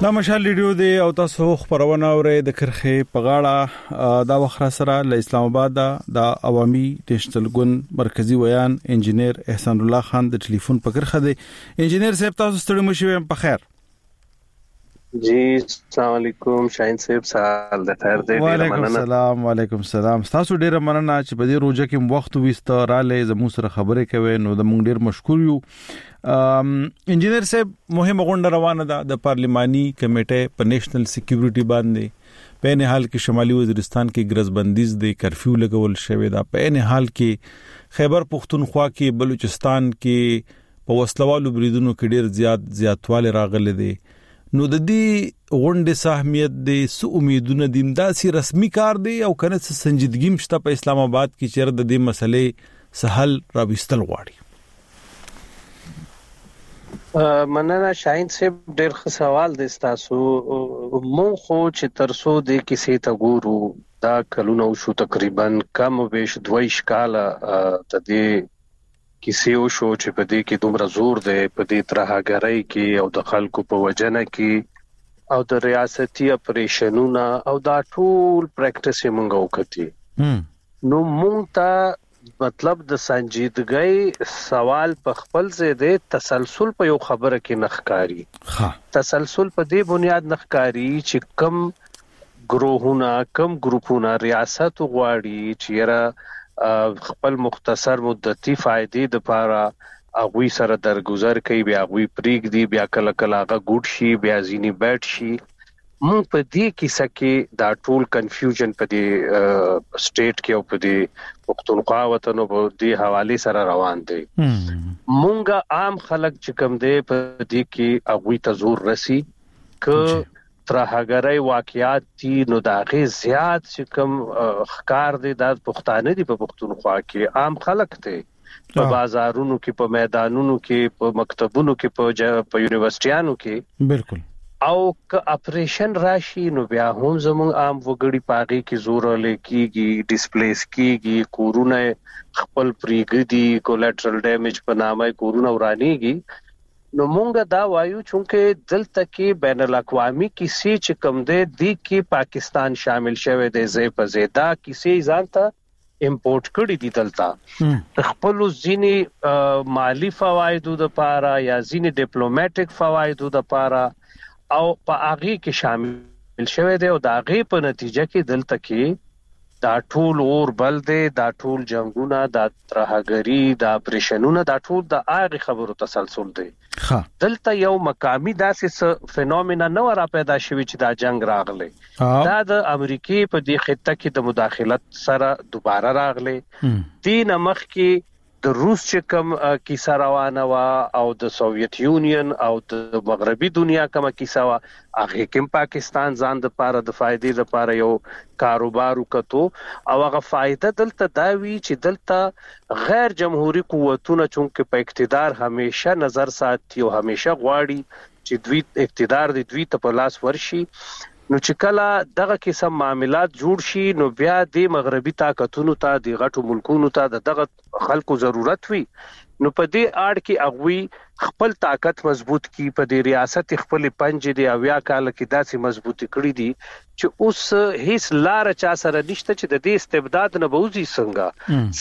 دا مشال ریډیو دی او تاسو خبرونه اورئ د کرخه پغاړه دا وخت سره له اسلام آباد دا عوامي نېشنل ګوند مرکزی ویان انجینیر احسان الله خان د ټلیفون په کرخه دی. انجینیر صاحب تاسو ستړي مشوي په خیر؟ جی السلام علیکم شاهین صاحب سال د خیر دی. وعلیکم السلام. وعلیکم السلام. تاسو ډیره مننه چې په دې روزه کې وخت وېست را لې زموږ سره خبرې کوي نو د موږ ډیر مشکور یو. انجینیر صاحب مهمه غونډه روانه ده د پارلماني کمیټې په نېشنل سکیورټي باندې په نه حال کې شمالي وزیرستان کې ګرځبندیز د کرفیو لګول شوې ده. په نه حال کې خیبر پختونخوا کې بلوچستان کې په وسلوالو بریدونو کې ډیر زیات زیاتواله راغلي دي. نو د دې غونډې سهمیت د سو امیدونه د امداسي رسمي کار دی او کنه سنجیدګي مشته په اسلام آباد کې چیرې د دې مسلې سهل راوستل غواړي. مننه شاهین صاحب ډېر ښه سوال دی تاسو. مونږ خو چې ترسو د کیسې ته ګورو دا کلونه شو تقریبا کم بیش دویش کاله ته دې کیسې وشو چې په دې کې دومره زور دی په دې ترهګرۍ کې او د خلکو په وجنه کې او د ریاستي اپریشنونو او دا ټول پریکټیس یې مونږ وکړي. نو مونږ ته مطلب د سنجیدګۍ سوال په خپل ځای دی تسلسل په یو خبره کې نخکاری. ها تسلسل په دې بنیاد نخکاری چې کم ګروهونه کم ګروپونه ریاست غواړي چې را خپل مختصر مدتي فائدې د لپاره اغوی سره درگذر کوي بیا اغوی پریګ دی بیا کله کله هغه ګوډ شي بیا ځینی بیٹ شي. مونږ په دې کیسه کې دا ټول کنفیوژن په دې سټیټ کې او په دې پښتونخوا وطن په دې حواله سره روان دي. مونږه عام خلک چې کوم دي په دې کې اغوی ته زور رسی ک ترهګرۍ واقعیات دي نو دا غي زیات چې کوم ښکار دي د پښتانه دي په پښتونخوا کې عام خلک دي په بازارونو کې په میدانونو کې په مکتبونو کې په په یونیورسيټیانو کې بالکل او که اپریشن راشي نو بیا هم زموږ عام وګړي پاغي کې زور لکېږي ډیسپلیس کېږي کورونه خپل پریګدي کولیټرل ډیمیج په نامه کورونه ورانيږي. نو مونږ دا وایو چې دلته کې بین الاقوامي کیسې چې کوم دی د کې پاکستان شامل شوی دی زې په زیاده کیسې ځانته امپورټ کړی دي دلته خپل ځینی مالی فوایدو د پاره یا ځینی ډیپلوماټیک فوایدو د پاره او په هغه کې شامل شوی دی او دا غي په نتیجه کې دلته کې دا ټول اور بل دی دا ټول جنگونه دا ترهګری دا اپریشنونه دا ټول د هغه خبرو تسلسل دی. ها دلته یو مقامی داسې فینومینا نو را پیدا شوی چې دا جنگ راغلی دا د امریکای په دې خطه کې د مداخلت سره دوباره راغلی. دین مخ کې د روس چې کوم کیسه روانه وا او د سوویت یونین او د مغربي دنیا کومه کیسه وا هغه کوم پاکستان ځان د پاره د فائدې لپاره یو کاروبار وکړو او هغه فائدہ دلته دا وی چې دلته غیر جمهوریت قوتونه چونکه په اقتدار همیشه نظر ساتي او همیشه غواړي چې دوی اقتدار د دوی ته په لاس ورشي. نو چې کله دغه قسم معاملات جوړ شي نو بیا د مغربي طاقتونو ته د غټو ملکونو ته دغه خلکو ضرورت وي. نو په دې اړ کې اغوي خپل طاقت مضبوط کی په دې ریاست خپل پنځ دی اویا کال کې داسې مضبوطی کړی دي چې اوس هیڅ لار چا سره نشته چې د دې استبداد نه بوزي. څنګه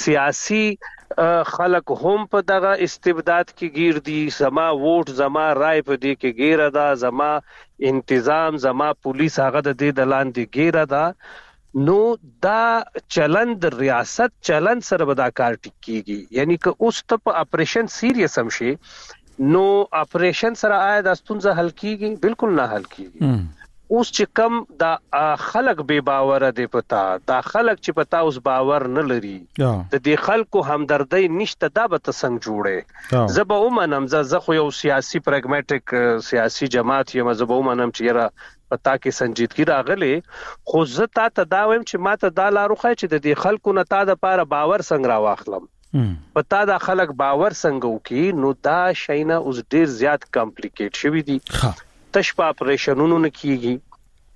سیاسي خلک هم په دغه استبداد کې گیر دي زما ووټ زما رائے په دې کې ګیره ده زما انتظام زما پولیس هغه د دې د لاندې ګیره ده. نو دا چلند ریاست چلند سره به دا کار ټیکيږي یعنی که اوس ته په اپریشن سیریس هم شي نو اپریشن سره آیا د ستونزه حل کیږي بالکل نه حل کیږي. اوس چې کم دا خلک بے باور دي پتا دا خلک چې پتا اوس باور نه لري د دې خلکو همدردی نشته دا به څنګه جوړه. زبه ومنم زه خو یو سیاسي پراګماټیک سیاسي جماعت یم زبه ومنم چې یره پتا کې سنجیدګي راغلي خو زه تا ته دا وایم چې ماته دا لارو خای چې د دې خلکو نه تا د پاره باور څنګه راواخلم پتا دا خلک باور څنګه وکي. نو دا شینه اوس ډیر زیات کمپلیکیټ شوی دي تش په اپریشنونو نه کیږي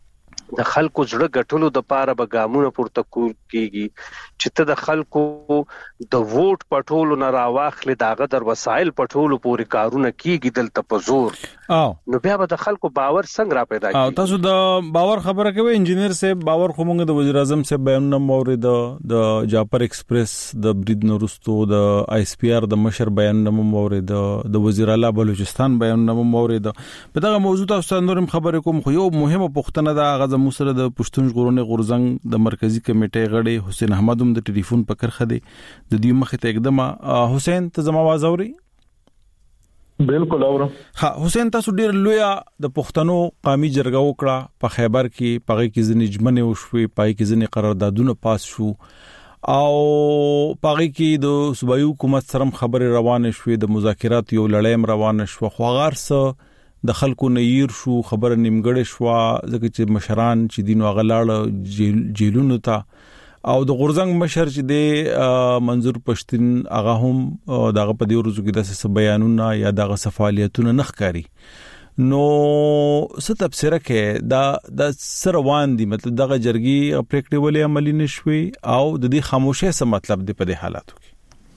د خلکو زړه غټلو د پاره به ګامونه پورته کیږي چې ته د خلکو د ووټ پټولو نه راواخلې داغه در وسایل پټولو پورې کارونه کیږي دلته په زور او نو بیا به د خلکو باور څنګه را پیدا کیږي او تاسو د باور خبره کوي انجنیر صاحب باور خو موږ د وزیر اعظم صاحب بیانونه مورید د جعفر ایکسپریس د برید نورستو د آی اس پی آر د مشر بیانونه مورید د وزیر اعلی بلوچستان بیانونه مورید په دغه موضوع تاسو نورم خبرې کوم خو یو مهمه پوښتنه ده غزه موسره د پښتون ژغورنې غورزنګ د مرکزی کمیټې غړي حسین احمد هم د ټلیفون په کرخه دی د دې مخې ته اقدام حسین ته زما आवाज اوري بالکل اورم ها حسین تاسو ډیر لوی د پښتنو قومي جرګه وکړه په خیبر کې پغې کې ځنې جمنه وشوي پای کې ځنې قراردادونه پاس شو او پغې کې د صوبایي حکومت سره خبرې روانه شوې د مذاکرات یو لړۍ روانه شو خو غارسه د خلکو نیر شو خبره نیمګړې شو ځکه چې مشران چې دینو غلاړه جیلونو ته او د غورزنګ مشر چې د منظور پښتون هغه هم دغه په دې ورځو کې د څه بیانونه یا دغه فعالیتونه نخکاری نو څه تفسیر کې دا د سروان دي مطلب دغه جرګي پریکټیولي عملی نشوي او د دې خاموشه څه مطلب دی په دې حالاتو کې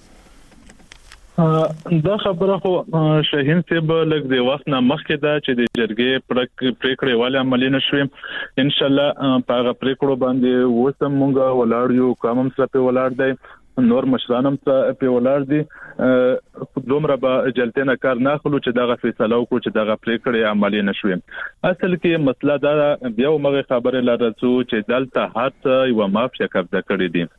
دا خبره خو شاهین صاحب لګ دی وخت نه مخکې دا چې د جرګې پریکړې والے عملی نشوي ان شاء الله په پریکړو باندې وسم مونږه ولاړ یو کوم څه په ولاړ دی نور مشرانم څه په ولاړ دي دومره به جلتنه کار نه خلو چې دغه فیصله وکړو چې دغه پریکړې عملی نشوي اصل کې مسله دا بیا موږ خبره لرځو چې دلته هڅه یو مافیا قبضه کړې دي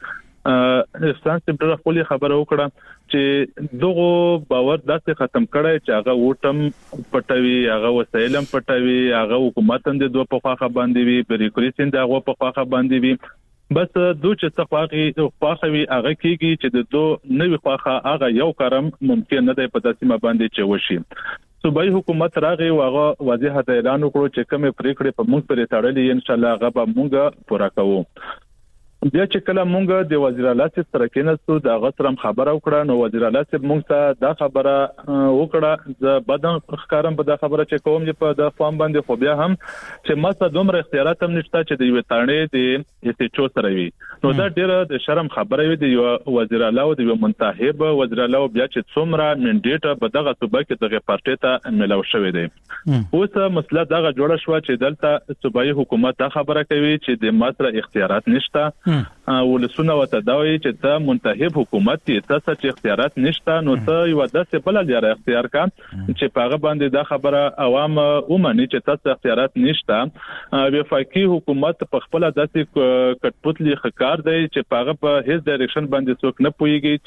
افغان سپټر خپل خبره وکړه چې دغه باور داسې ختم کړي چې هغه وټم پټوي هغه وسایلم پټوي هغه حکومت اند دوه په خواخه باندې وي بریکریسین دغه په خواخه باندې وي بس دوه چې صفاقي خواخوي هغه کیږي چې د دوه نوې خواخه هغه یو کارم ممکن نه دی په داسې ما باندې چې وشي صوبایي حکومت راغی واغه واضح اعلان وکړو چې کومه پریکړه په موږ پرې تړلې ان شاء الله هغه به موږ پورا کوو بیا چې کله مونږ د وزیر اعلی سره کېناستو دا غسرم خبره وکړه نو وزیر اعلی سره مونږ ته دا خبره وکړه ز بدن ښکارم په دا خبره چې کوم چې په د فارم باندې خو بیا هم چې ماته دومره اختیارات هم نشته چې د یو تانې د اس چو سره وي نو دا ډیره د شرم خبره وي د یو وزیر اعلی او د یو منتخب وزیر اعلی بیا چې څومره منډیټ په دغه صوبه کې دغه پارټي ته ملو شوې ده اوس مسله دغه جوړه شو چې دلته صوبایي حکومت دا خبره کوي چې د ماته اختیارات نشته ولسونه وته دا وی چې ته منتخب حکومت ته تاسو چې اختیارات نشته نو ته یو داسې بل لري اختیار کا چې پاغه باندې دا خبره عوام اومني چې تاسو اختیارات نشته وفاقي حکومت په خپل داسې کټپوتلي خکار دی چې پاغه په هیڅ ډایرکشن باندې څوک نه پويږي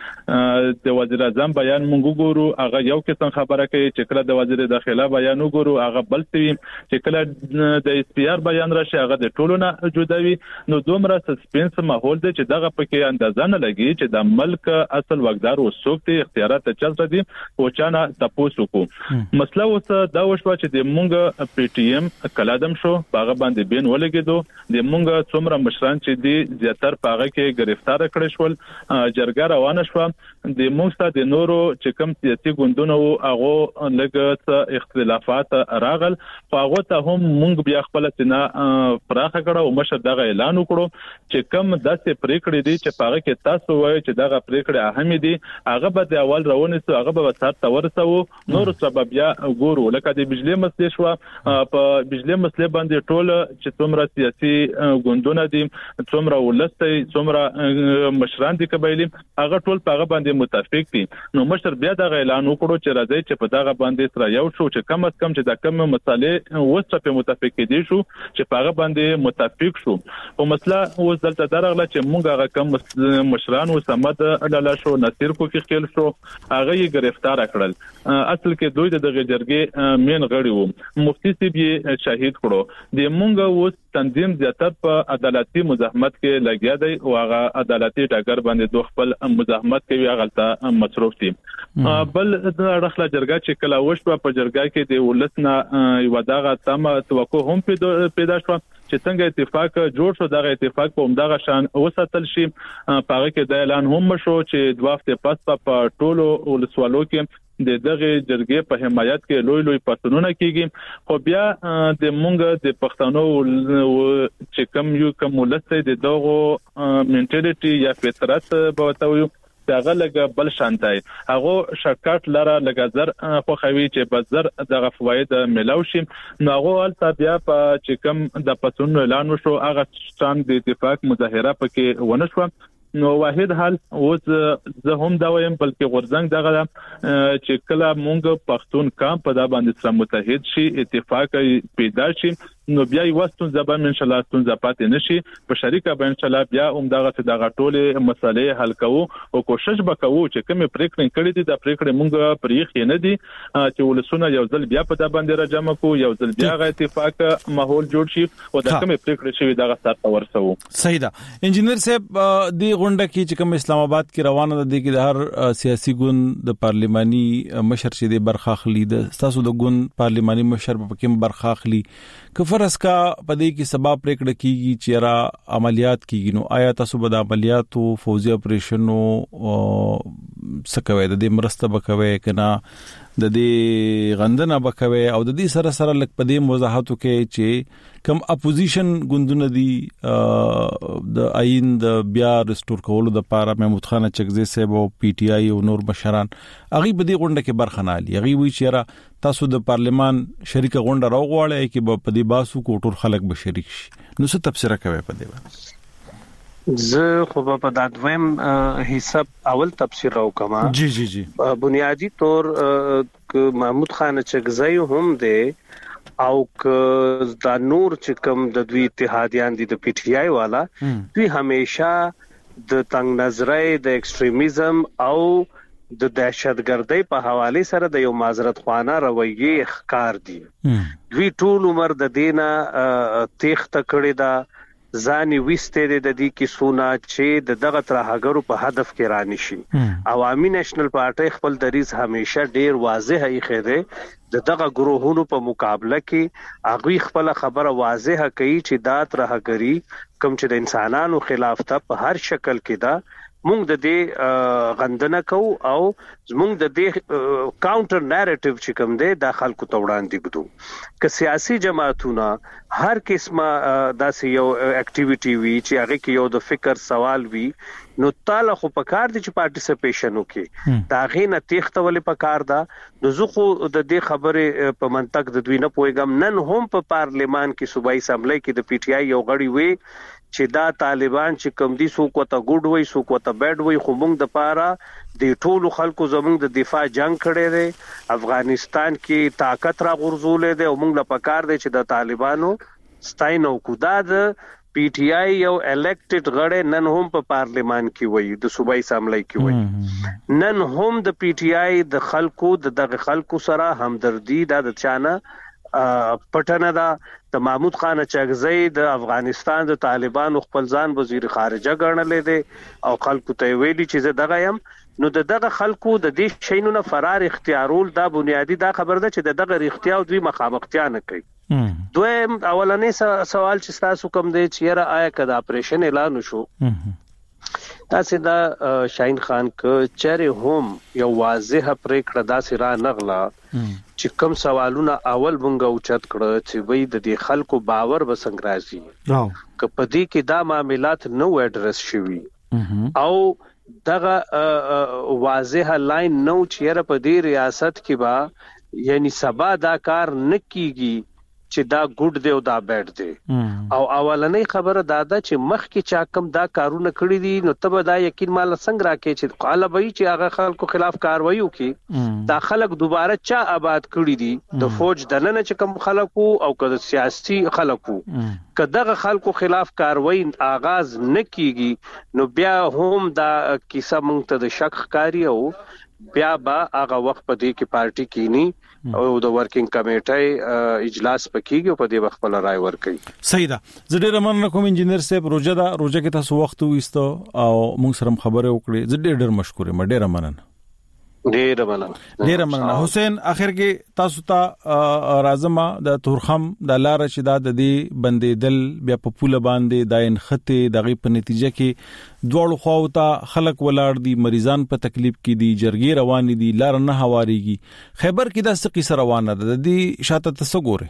چې د وزیر اعظم بیان مونږ ګورو هغه یو قسم خبره کوي چې کله د وزیر داخله بیان وګورو هغه بل څه چې کله د اس پی آر بیان راشي هغه د ټولونه جوړوي نو دومره سسپنس ماحول دی چې دغه پکې اندازه نه لګي چې د ملک اصل وګدار وسوک دي اختیارات چلته دي او چانه تاسو کو مسله اوس دا وشو چې د مونږ پی ټی ایم کلادم شو باغ باندې بین ولګیدو د مونږ څومره مشران چې دي زیاتر پاغه کې گرفتار کړل شول جرګه روانه شو د مونږ ته د نورو چې کوم سیاسي ګوندونه او هغه لږ اختلافات راغل خو هغه ته هم مونږ بیا خپل تنا پراخه کړه او مشر دغه اعلان وکړو چې کوم داسې پریکړې دي چې پاغه کې تاسو وایي چې دغه پریکړې اهم دي هغه به د اول راونی سو هغه به سات تورسو نور سبب یا ګورو لکه د بجلی مسلې شو په بجلی مسلې باندې ټول چې څومره سیاسي ګوندونه دي څومره ولستي څومره مشران دي قبایلی هغه ټول پاغه باندې متفق دي نو مشر بیا د اعلان وکړو چې راځي چې په دغه باندې سره یو شو چې کم از کم چې د کم مسالې وسه په متفق دي شو چې پاغه باندې متفق شو او مسله اوس دلته درغله چې مونږ هغه کم مشران او سمد لاله شو نصیر کو کې خل شو هغه یې گرفتار کړل اصل کې دوی د جرګې مین غړي وو مفتي سی به شهید کړو د مونږ اوس تنظیم زیاتر په عدالتي مزاحمت کې لګیا دی او هغه عدالتي ټاګر باندې دوه خپل مزاحمت کوي هغه ته مصروف دي بل د رخله جرګه چې کله وشو په جرګه کې د ولسنا یو دغه تم توقع هم پیدا شو چې څنګه اتفاق جوړ شو دغه اتفاق په همدغه شان وساتل شي پاره کې د اعلان هم شو چې دوه هفته پس په ټولو ولسوالو کې د دغه جرګې په حمایت کې لوی لوی پاتونونه کیږي خو بیا د مونږ د پښتنو چې کوم یو کوم ولسته د دغه منټالیټي یا فطرت به وتاوي دغه لګ بل شانتای هغه شرکت لره لګزر خو خوي چې بزر دغه فواید ملاو شي نو هغه البته بیا په چې کوم د پاتون اعلان وشو هغه ستان د اتفاق مظاهره پکې ونه شو نو واحد حل اوس زه هم دا وایم بلکې غورځنګ دغه چې کله مونږ پښتون کام په دا باندې سره متحد شي اتفاق پیدا شي نو بیا یوستون زبر ان شاء الله ستون زپات نشي په شریکه به ان شاء الله بیا هم دغه دغه ټوله مسلې حل کوو او کوشش وکړو چې کوم پریکړې کړې دي د پریکړې مونږ پرېخ نه دي چې ولسونه یو ځل بیا په دا باندې راجمع کو یو ځل بیا غا اتفاق ماحول جوړ شي او د کوم پریکړې شوی دغه سره ورسو صحیح ده انجنیر صاحب دی غونډه کې چې کوم اسلام آباد کې روانه ده د هر سیاسي ګوند د پارلماني مشر چې د برخه اخلي د تاسو د ګوند پارلماني مشر په کوم برخه اخلي کفرس کا پدې کې سبب پریکړه کیږي چې را عملیات کیږي نو آیا تاسو به د عملیاتو فوزي اپریشنو سکوي د دې مرسته بکوي کنه د دې غندنه بکوي او د دې سره سره لک پدې وضاحتو کې چې کم اپوزیشن ګوندونه دي د آئین د بیا ريسټور کولو د پاره محمود خان چکزي صاحب او پی ټی آی او نور مشران اغي بدی غونډه کې برخه نه لري اغي وی چې را تاسو د پارلمان شریک غونډه راوغواړی کې په دې باسو کوټور خلک به شریک شي نو څه تفسیر کوي په دې باندې زه خو په دادویم حساب اول تفسیر راو کما جی جی جی بنیادی طور محمود خان چکزی هم دی او ک دا نور چې کوم د دوی اتحادیان دي د پی ټی آی والا دوی همیشه د تنگ نظرۍ د ایکستریمیزم او د دهشتګردۍ په حواله سره د یو معذرت خوانه رویه ښکار دي دوی ټول عمر د دینه تخت کړی دا ځاني وسته د دې کې سونا چې د دغه ترهګرو په هدف کې رانی شي عوامي نېشنل پارټي خپل دریز همیشه ډیر واضح ای خېده د دغه ګروهونو په مقابله کې اغوی خپل خبره واضح کوي چې دا ترهګری کوم چې د انسانانو خلاف ته په هر شکل کې دا مونږ د دې غندنه کو او مونږ د دې کاونټر نریټیو چې کوم دی د خلکو ته وړاندې بده که سیاسي جماعتونه هر قسمه داسې یو اکټیویټي وی چې هغه کې یو د فکر سوال وی نو تعالی خو په کار دي چې پارټیسپیشن وکړي دا غینه تختولې په کار ده نو زه خو د دې خبره په منطق د دوی نه پويګم نن هم په پارلیمان کې صوبایي اسمبلی کې د پی ټی آی یو غړي وی چې دا طالبان چې کوم دي سو کوته ګډ وای سو کوته بیډ وای خو موږ د پاره د ټولو خلکو زموږ د دفاع جنگ کړي دي افغانستان کې طاقت را غورځولې دي او موږ د پکار دي چې د طالبانو ستاینو کو دا د پی ټی آی یو الیکټډ غړي نن هم په پارلیمان کې وای د صوبایي اسمبلی کې وای نن هم د پی ټی آی د خلکو د دغه خلکو سره همدردی د چانه پټنه دا د محمود خان چغزی د افغانستان د طالبانو خپل ځان وزیر خارجه ګڼلې دي او خلکو ته ویلي چې دغه يم نو دغه خلکو د دې شینو نه فرار اختیارول دا بنیادی دا خبر ده چې دغه اختیار دوی مخامختیا نه کوي دویم اولنې سوال چې تاسو کوم دی چې را آیا کدا اپریشن اعلان شو تاسو دا شاهین خان ک چېرې هم یو واضح پریکړه داسې را نغلا چې کوم سوالونه اول مونږ اوچت کړ چې وای د دې خلکو باور وسنګ راځي ک په دې کې دا معاملات نو اډرس شوي او دغه واضح لاین نو چیرې په دې ریاست کې با یعنی سبا دا کار نکېږي چې دا ګډ دی او دا بیډ دی او اولنې خبره دا ده چې مخ کې چا کم دا کارونه کړی دي نو تبه دا یقین مال څنګه راکې چې قاله وای چې هغه خلکو خلاف کاروایی وکي دا خلک دوباره چا آباد کړی دي د فوج دننه چې کم خلکو او که سیاسي خلکو که دغه خلکو خلاف کاروایی آغاز نکېږي نو بیا هم دا کیسه مونږ ته د شک ښکاری او بیا با هغه وخت په دې کې پارټي کینی او د ورکینګ کمیټې اجلاس پکېږي او په دې وخت په رائے ورکړي صحیح ده زه ډېر مننه کوم انجنیر صاحب روزه دا روزه کې تاسو وخت وېستو او موږ سره خبرې وکړې زه ډېر ډېر مشکور یم ډېر مننه ډیر مننه ډیر مننه حسین. اخر کې تاسو ته رازمه د تورخم د لار چې د دې بندیدل بیا په پوله باندې د انخته دغه په نتیجه کې دوړو خو ته خلک ولاړ دي، مریضان په تکلیف کې دي، جرګې روان دي، لار نه هواريږي. خیبر کې د سقي سره روانه ده، د دې شاته تسګوره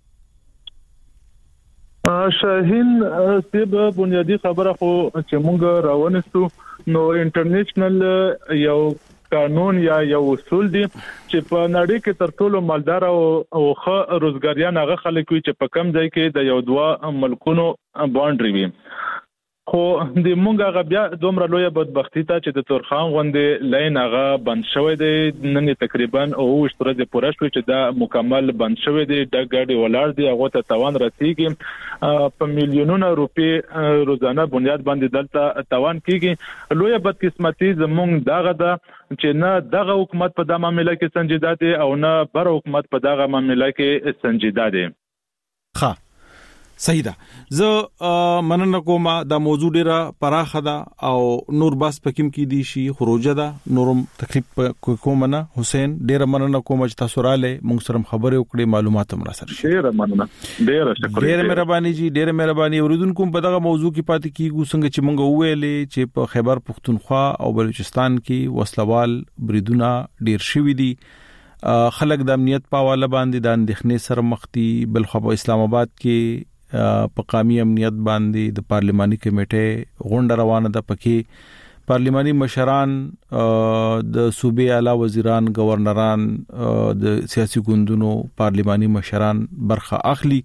شاهین سیب بنیادی خبره خو چې مونږ راونستو نو انټرنیشنل یو قانون یا یو اصول دي چې په نړۍ کې تر ټولو مالدار او ښه روزګاریان هغه خلک وي چې په کم ځای کې د یو دوا ملکونو باونډري وي. خو د مونږ هغه بیا دومره لوی بدبختی ته چې د تورخان غوندې لاین هغه بند شوی دی. نن تقریبا او اوس ورځې پوره شوې چې دا مکمل بند شوی دی، د ګاډي ولاړ دی، هغه ته توان رسیږي په میلیونونو روپی روزانه بنیاد باندې دلته توان کیږي. لوی بدقسمتي زمونږ دغه ده چې نه دغه حکومت په دغه معاملې کې سنجیده دي او نه بر حکومت په دغه معاملې کې سنجیده دي. ښه صحیح ده. زه مننه کوم دا موضوع ډیره پراخه ده او نور بس پکیم کې دي شي خروجه ده نورم تکلیف کوم نه. حسین ډیره مننه کوم چې تاسو رااله موږ سره خبرې وکړې، معلومات هم را سره شي. ډیره مننه، ډیره شکر، ډیره مهرباني جی، ډیره مهرباني. اوریدونکو په دغه موضوع کې پاتې کیږو څنګه چې موږ وویلې چې په خیبر پختونخوا او بلوچستان کې وسلوال بریدونه ډیر شوي دي. خلک د امنیت په حواله باندې د اندېښنې سره مخ دي. بل خو په اسلام آباد کې په قومي امنیت باندې د پارلماني کمیټې غونډه روانه ده، پکې پارلماني مشران، د صوبې اعلی وزیران، گورنران، د سیاسي ګوندونو پارلماني مشران برخه اخلي.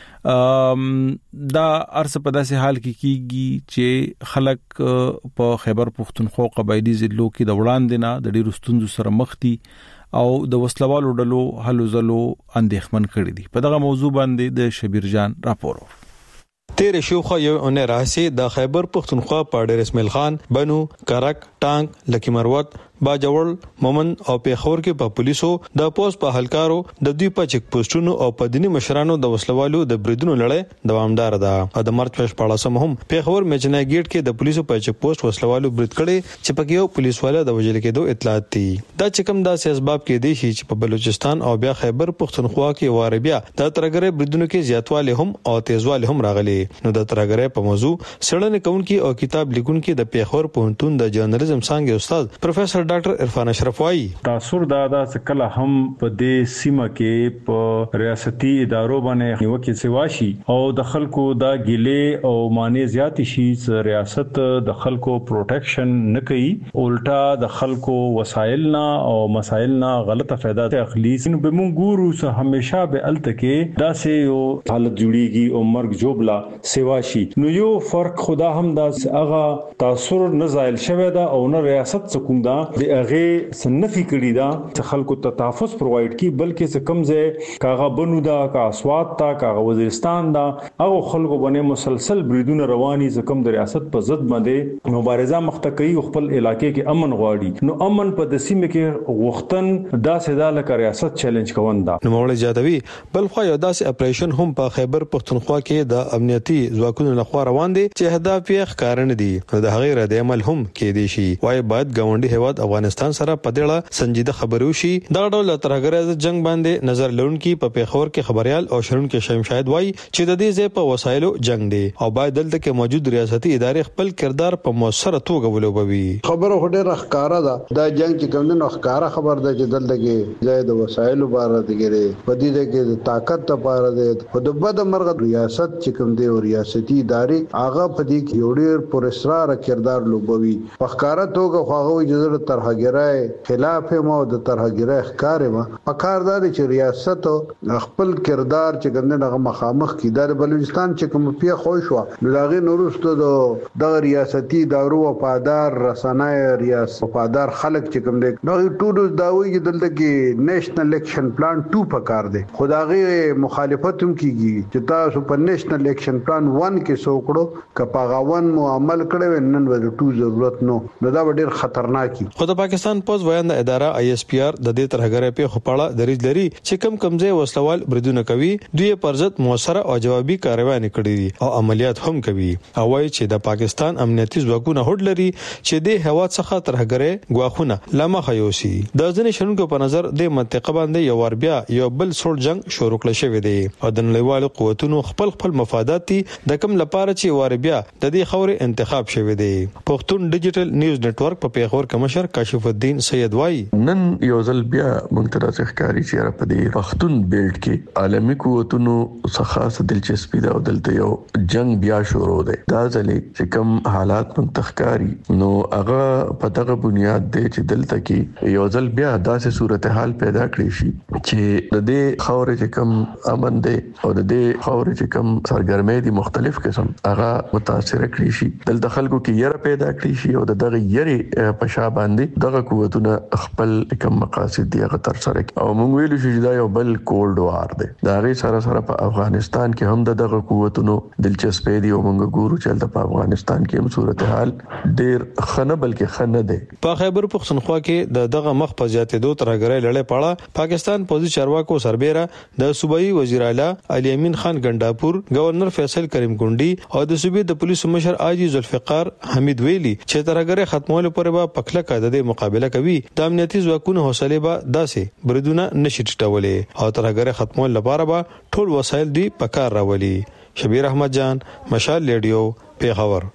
دا ارس په داسې حال کې کیږي چې خلک په خیبر پختونخوا قبایلی ضلعو کې د وړاندې نه د ډیرو ستونزو سره مخ دي او د وسلوالو ډلو هلو زلو اندېښمن کړي دي. په دغه موضوع باندې د شبیر جان راپور. تیر شوخه یو اونې راځي د خیبر پختونخوا په ډېر اسماعیل خان، بنو، کرک، ټانک، لکی مروت، باجوړ، مومن او پیښور کې په پولیسو د پوس په هلکارو د دوی په چک پوسټونو او په دینی مشرانو د وسلوالو د بریدونو لړۍ دوامدار ده. د مارچ په شپاړسمه هم پیښور میچنای گیټ کې د پولیسو په چک پوسټ وسلوالو برید کړي چې په یو پولیس والا د وجل کېدو اطلاعات دي. دا چې کوم داسې اسباب کې دي چې په بلوچستان او بیا خیبر پختونخوا کې واربیا د ترګره بریدونو کې زیاتواله هم او تیزواله هم راغلي. نو د ترګره په موضوع سړنه کوونکی او کتاب لیکونکي د پیښور پوهنتون د جرنالیزم څانګې استاد پروفیسور ډاکټر عرفان اشرف وايي تاثیر دا د کله هم په دې سیمه کې په ریاستي ادارو باندې نیوکه سواشي او د خلکو دا ګیلې او معنی زیات شي چې ریاست د خلکو پروټیکشن نه کوي، الټا د خلکو وسایل نه او مسایل نه غلطه فائدہ اخلي. نو به مونږ ګورو چې همیشه به التکه دا سه یو حالت جوړیږي او مرګ جوبلا سواشي. نو یو فرق خدا هم دا هغه تاثیر نه زایل شوی دا او نه ریاست څخه دا د هغه سنفي کړی دا چې خلکو ته تحفظ پرووايډ کی، بلکې څه کم ځای کاغه بنو دا کا اسوات تا کاغه وزیرستان دا هغه خلکو باندې مسلسل بریدونه رواني چې کم د ریاست په ضد باندې مبارزه مخته کوي، خپل علاقې کې امن غواړي. نو امن په د سیمه کې وختن دا سدا لکه ریاست چیلنج کووندا. نو مولوی زیاتوي بل خو یو داسې اپریشن هم په خیبر پختونخوا کې د امنیتي ځواکونو لخوا روان دي چې هدف یې ښکارن دي. د هغې رد عمل هم کې دي شي وای باید ګاونډي هیواد افغانستان سره په دړه سنجیده خبرو شي. دا ډول ترګره جنگ باندې نظر لونکي په پیښور کې خبريال او شرون کې شیم شاهد وای چې د دې ځای په وسایلو جنگ دی او باید دلته کې موجود ریاستي ادارې خپل کردار په موثره توګه ولوبوي. خبره هډه ښکارا ده دا جنگ چې کوم نه ښکارا خبر ده چې دلته کې ځای د وسایلو بار دغه په دې کې د طاقت لپاره ده خو د بد مرغ ریاست چې کوم دی او ریاستي ادارې هغه په دې کې یو ډېر پر اصرار کردار لوبوي. په ښکارا توګه خو هغه جزر ترهګرای خلاف مو د ترهګرای ښکارې ما پکاردار چې ریاست خپل کردار چې ګندنه مخامخ کی د بلوچستان چې کوم پیه خو شو نو لاغي نورستو د ریاستي ادارو وفادار رسنای ریاست وفادار خلک چې کوم دی نو ټول داوی چې دلته کې نېشنل الیکشن پلان ټو پکار دی خدایي مخالفت هم کیږي چې تاسو په نېشنل الیکشن پلان ون کې سوکړو کپاغاون مو عمل کړو نن ود ټو ضرورت نو دا ډېر خطرناک. خو د پاکستان پوز ویاند اداره آی ایس پی آر د دې ترهګرۍ په خپاړه دریځ لري چې کم کمزې وسلوال بریدونه کوي دوی پر ضد موثره او جوابي کاروایی کړې دي او عملیات هم کوي او وايي چې د پاکستان امنیتي ځواکونه هوډ لري چې د هوا څخه ترهګرۍ غواخونه لمخه یوسي د ځینې شنونکو په نظر د منطقه باندې یو ور بیا یو بل سوړ جنگ شروع کړل شوی دی او د نړیوالو قوتونو خپل خپل مفادات د کم لپاره چې ور بیا د دې خوري انتخاب شوی دی پښتون ډیجیټل نیوز نتورک په پیښور کمشر کاشف الدین سید وای نن یو ځل بیا موږ ته ښکاری چې را پدې پښتون بیلټ کې عالمي قوتونو څخه دلچسپي دا دلته یو جنگ بیا شروع دی دا ځلې چې کم حالات منتخکاری نو هغه په دغه بنیاد دی چې دلته کې یو ځل بیا داسې صورتحال پیدا کړی شي چې د دې خاورې چې کم امن دی او د دې خاورې چې کم سرګرمۍ دي مختلف قسم هغه متاثر کړی شي دلته خلکو کې یره پیدا کړی شي او دغه یری په شا باندې دغه قوتونه خپل کم مقاصد دی هغه تر سره او موږ ویل شو چې دا یو بل کولډ وار دی دا غي سره سره په افغانستان کې هم دغه قوتونو دلچسپي دی او موږ ګورو چې په افغانستان کې هم صورتحال ډیر خنه بلکې خنه دی په خیبر پختونخوا کې د دغه مخ په زیاتېدو ترهګرۍ لړۍ پاړه پاکستان پوزي چارواکو سربېره د صوبایي وزیر اعلی علي امین خان ګنداپور گورنر فیصل کریم ګونډي او د صوبې د پولیسو مشر آجي ذوالفقار حمید ویلي چې ترهګرۍ ختمولو پورې به پخله قاعده د مقابله کوي د امنیتي ځواکونو حوصله به داسې بریدونه نشي ټټولې او ترهګرۍ ختمول لپاره به ټول وسایل دی پکار راولي شبیر احمد جان مشال ریډیو پیښور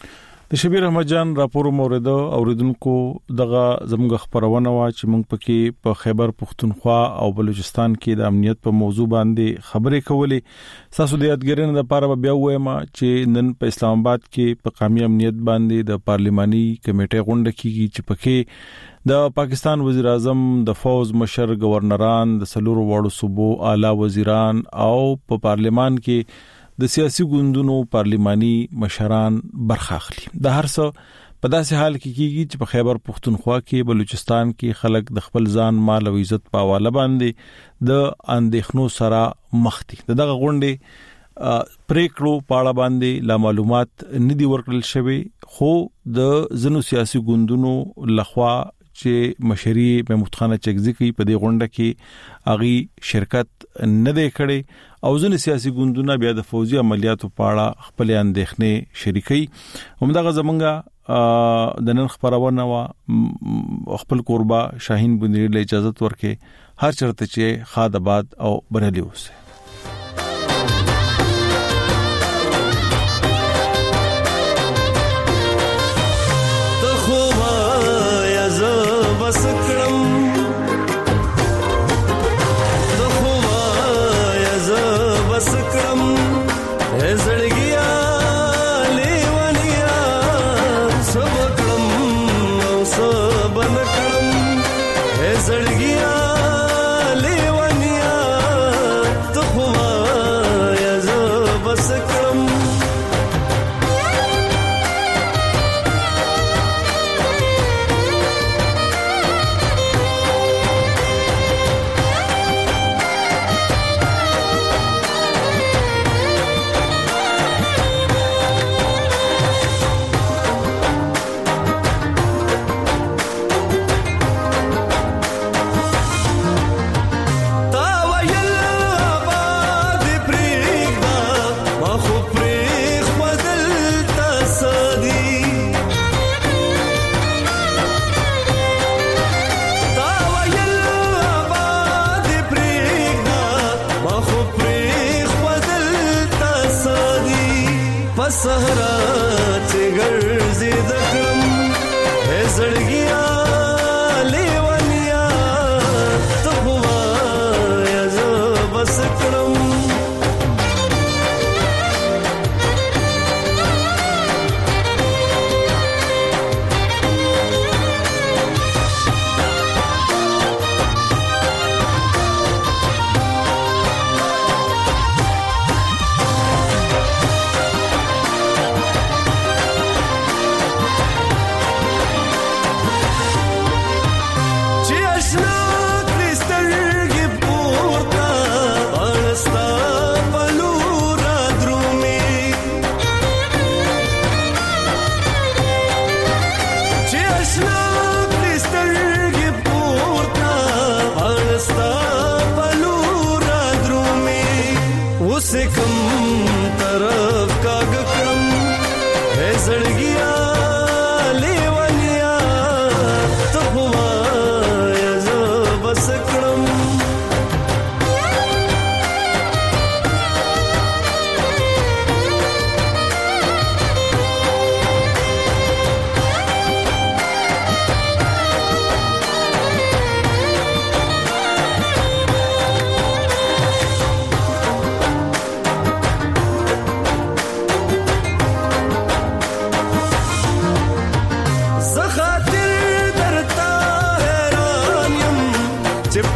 د شبیر احمد جان راپور موریدو اوریدونکو دغه زموږ خبرونه وا چې موږ پکې په خیبر پختونخوا او بلوچستان کې د امنیت په موضوع باندې خبرې کولې تاسو د یادګارۍ لپاره بیا وایم چې نن په اسلام آباد کې په قومي امنیت باندې د پارلماني کمیټې غونډه کیږي چې پکې د پاکستان وزیر اعظم د فوز مشر گورنران د سلورو وړو صوبو اعلی وزیران او په پارلمان کې د سیاسي ګوندونو پارلماني مشران برخه اخلي د هر څه په داسې حال کې کیږي چې په خیبر پختونخوا کې بلوچستان کې خلک د خپل ځان مال او عزت په حواله باندې د اندېښنو سره مخ دي دغه غونډې پریکړو پاړه باندې لا معلومات ندي ورکړل شوی خو د زنو سیاسي ګوندونو لخوا چې مشري محمود خان چغزي کوي په دې غونډه کې اغي شرکت نه دی کړي او ځنې سیاسي ګوندونه بیا د فوزي عملیاتو په اړه خپل اندېښنې شریکي همدغه زمونږه د نن خبرونه وا خپل قربا شاهین بندري له اجازه ورکې هر چرته چې خاد آباد او برهلي اوسه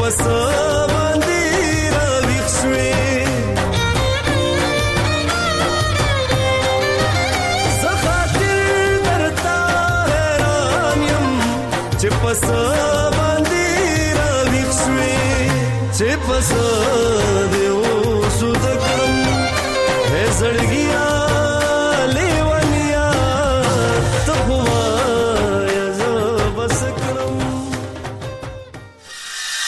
پس باندې راويښ شوې زه خاطر درته حیران یم چې پس باندې راويښ شوې چې پس دې اوسو د کړم هې زړګیا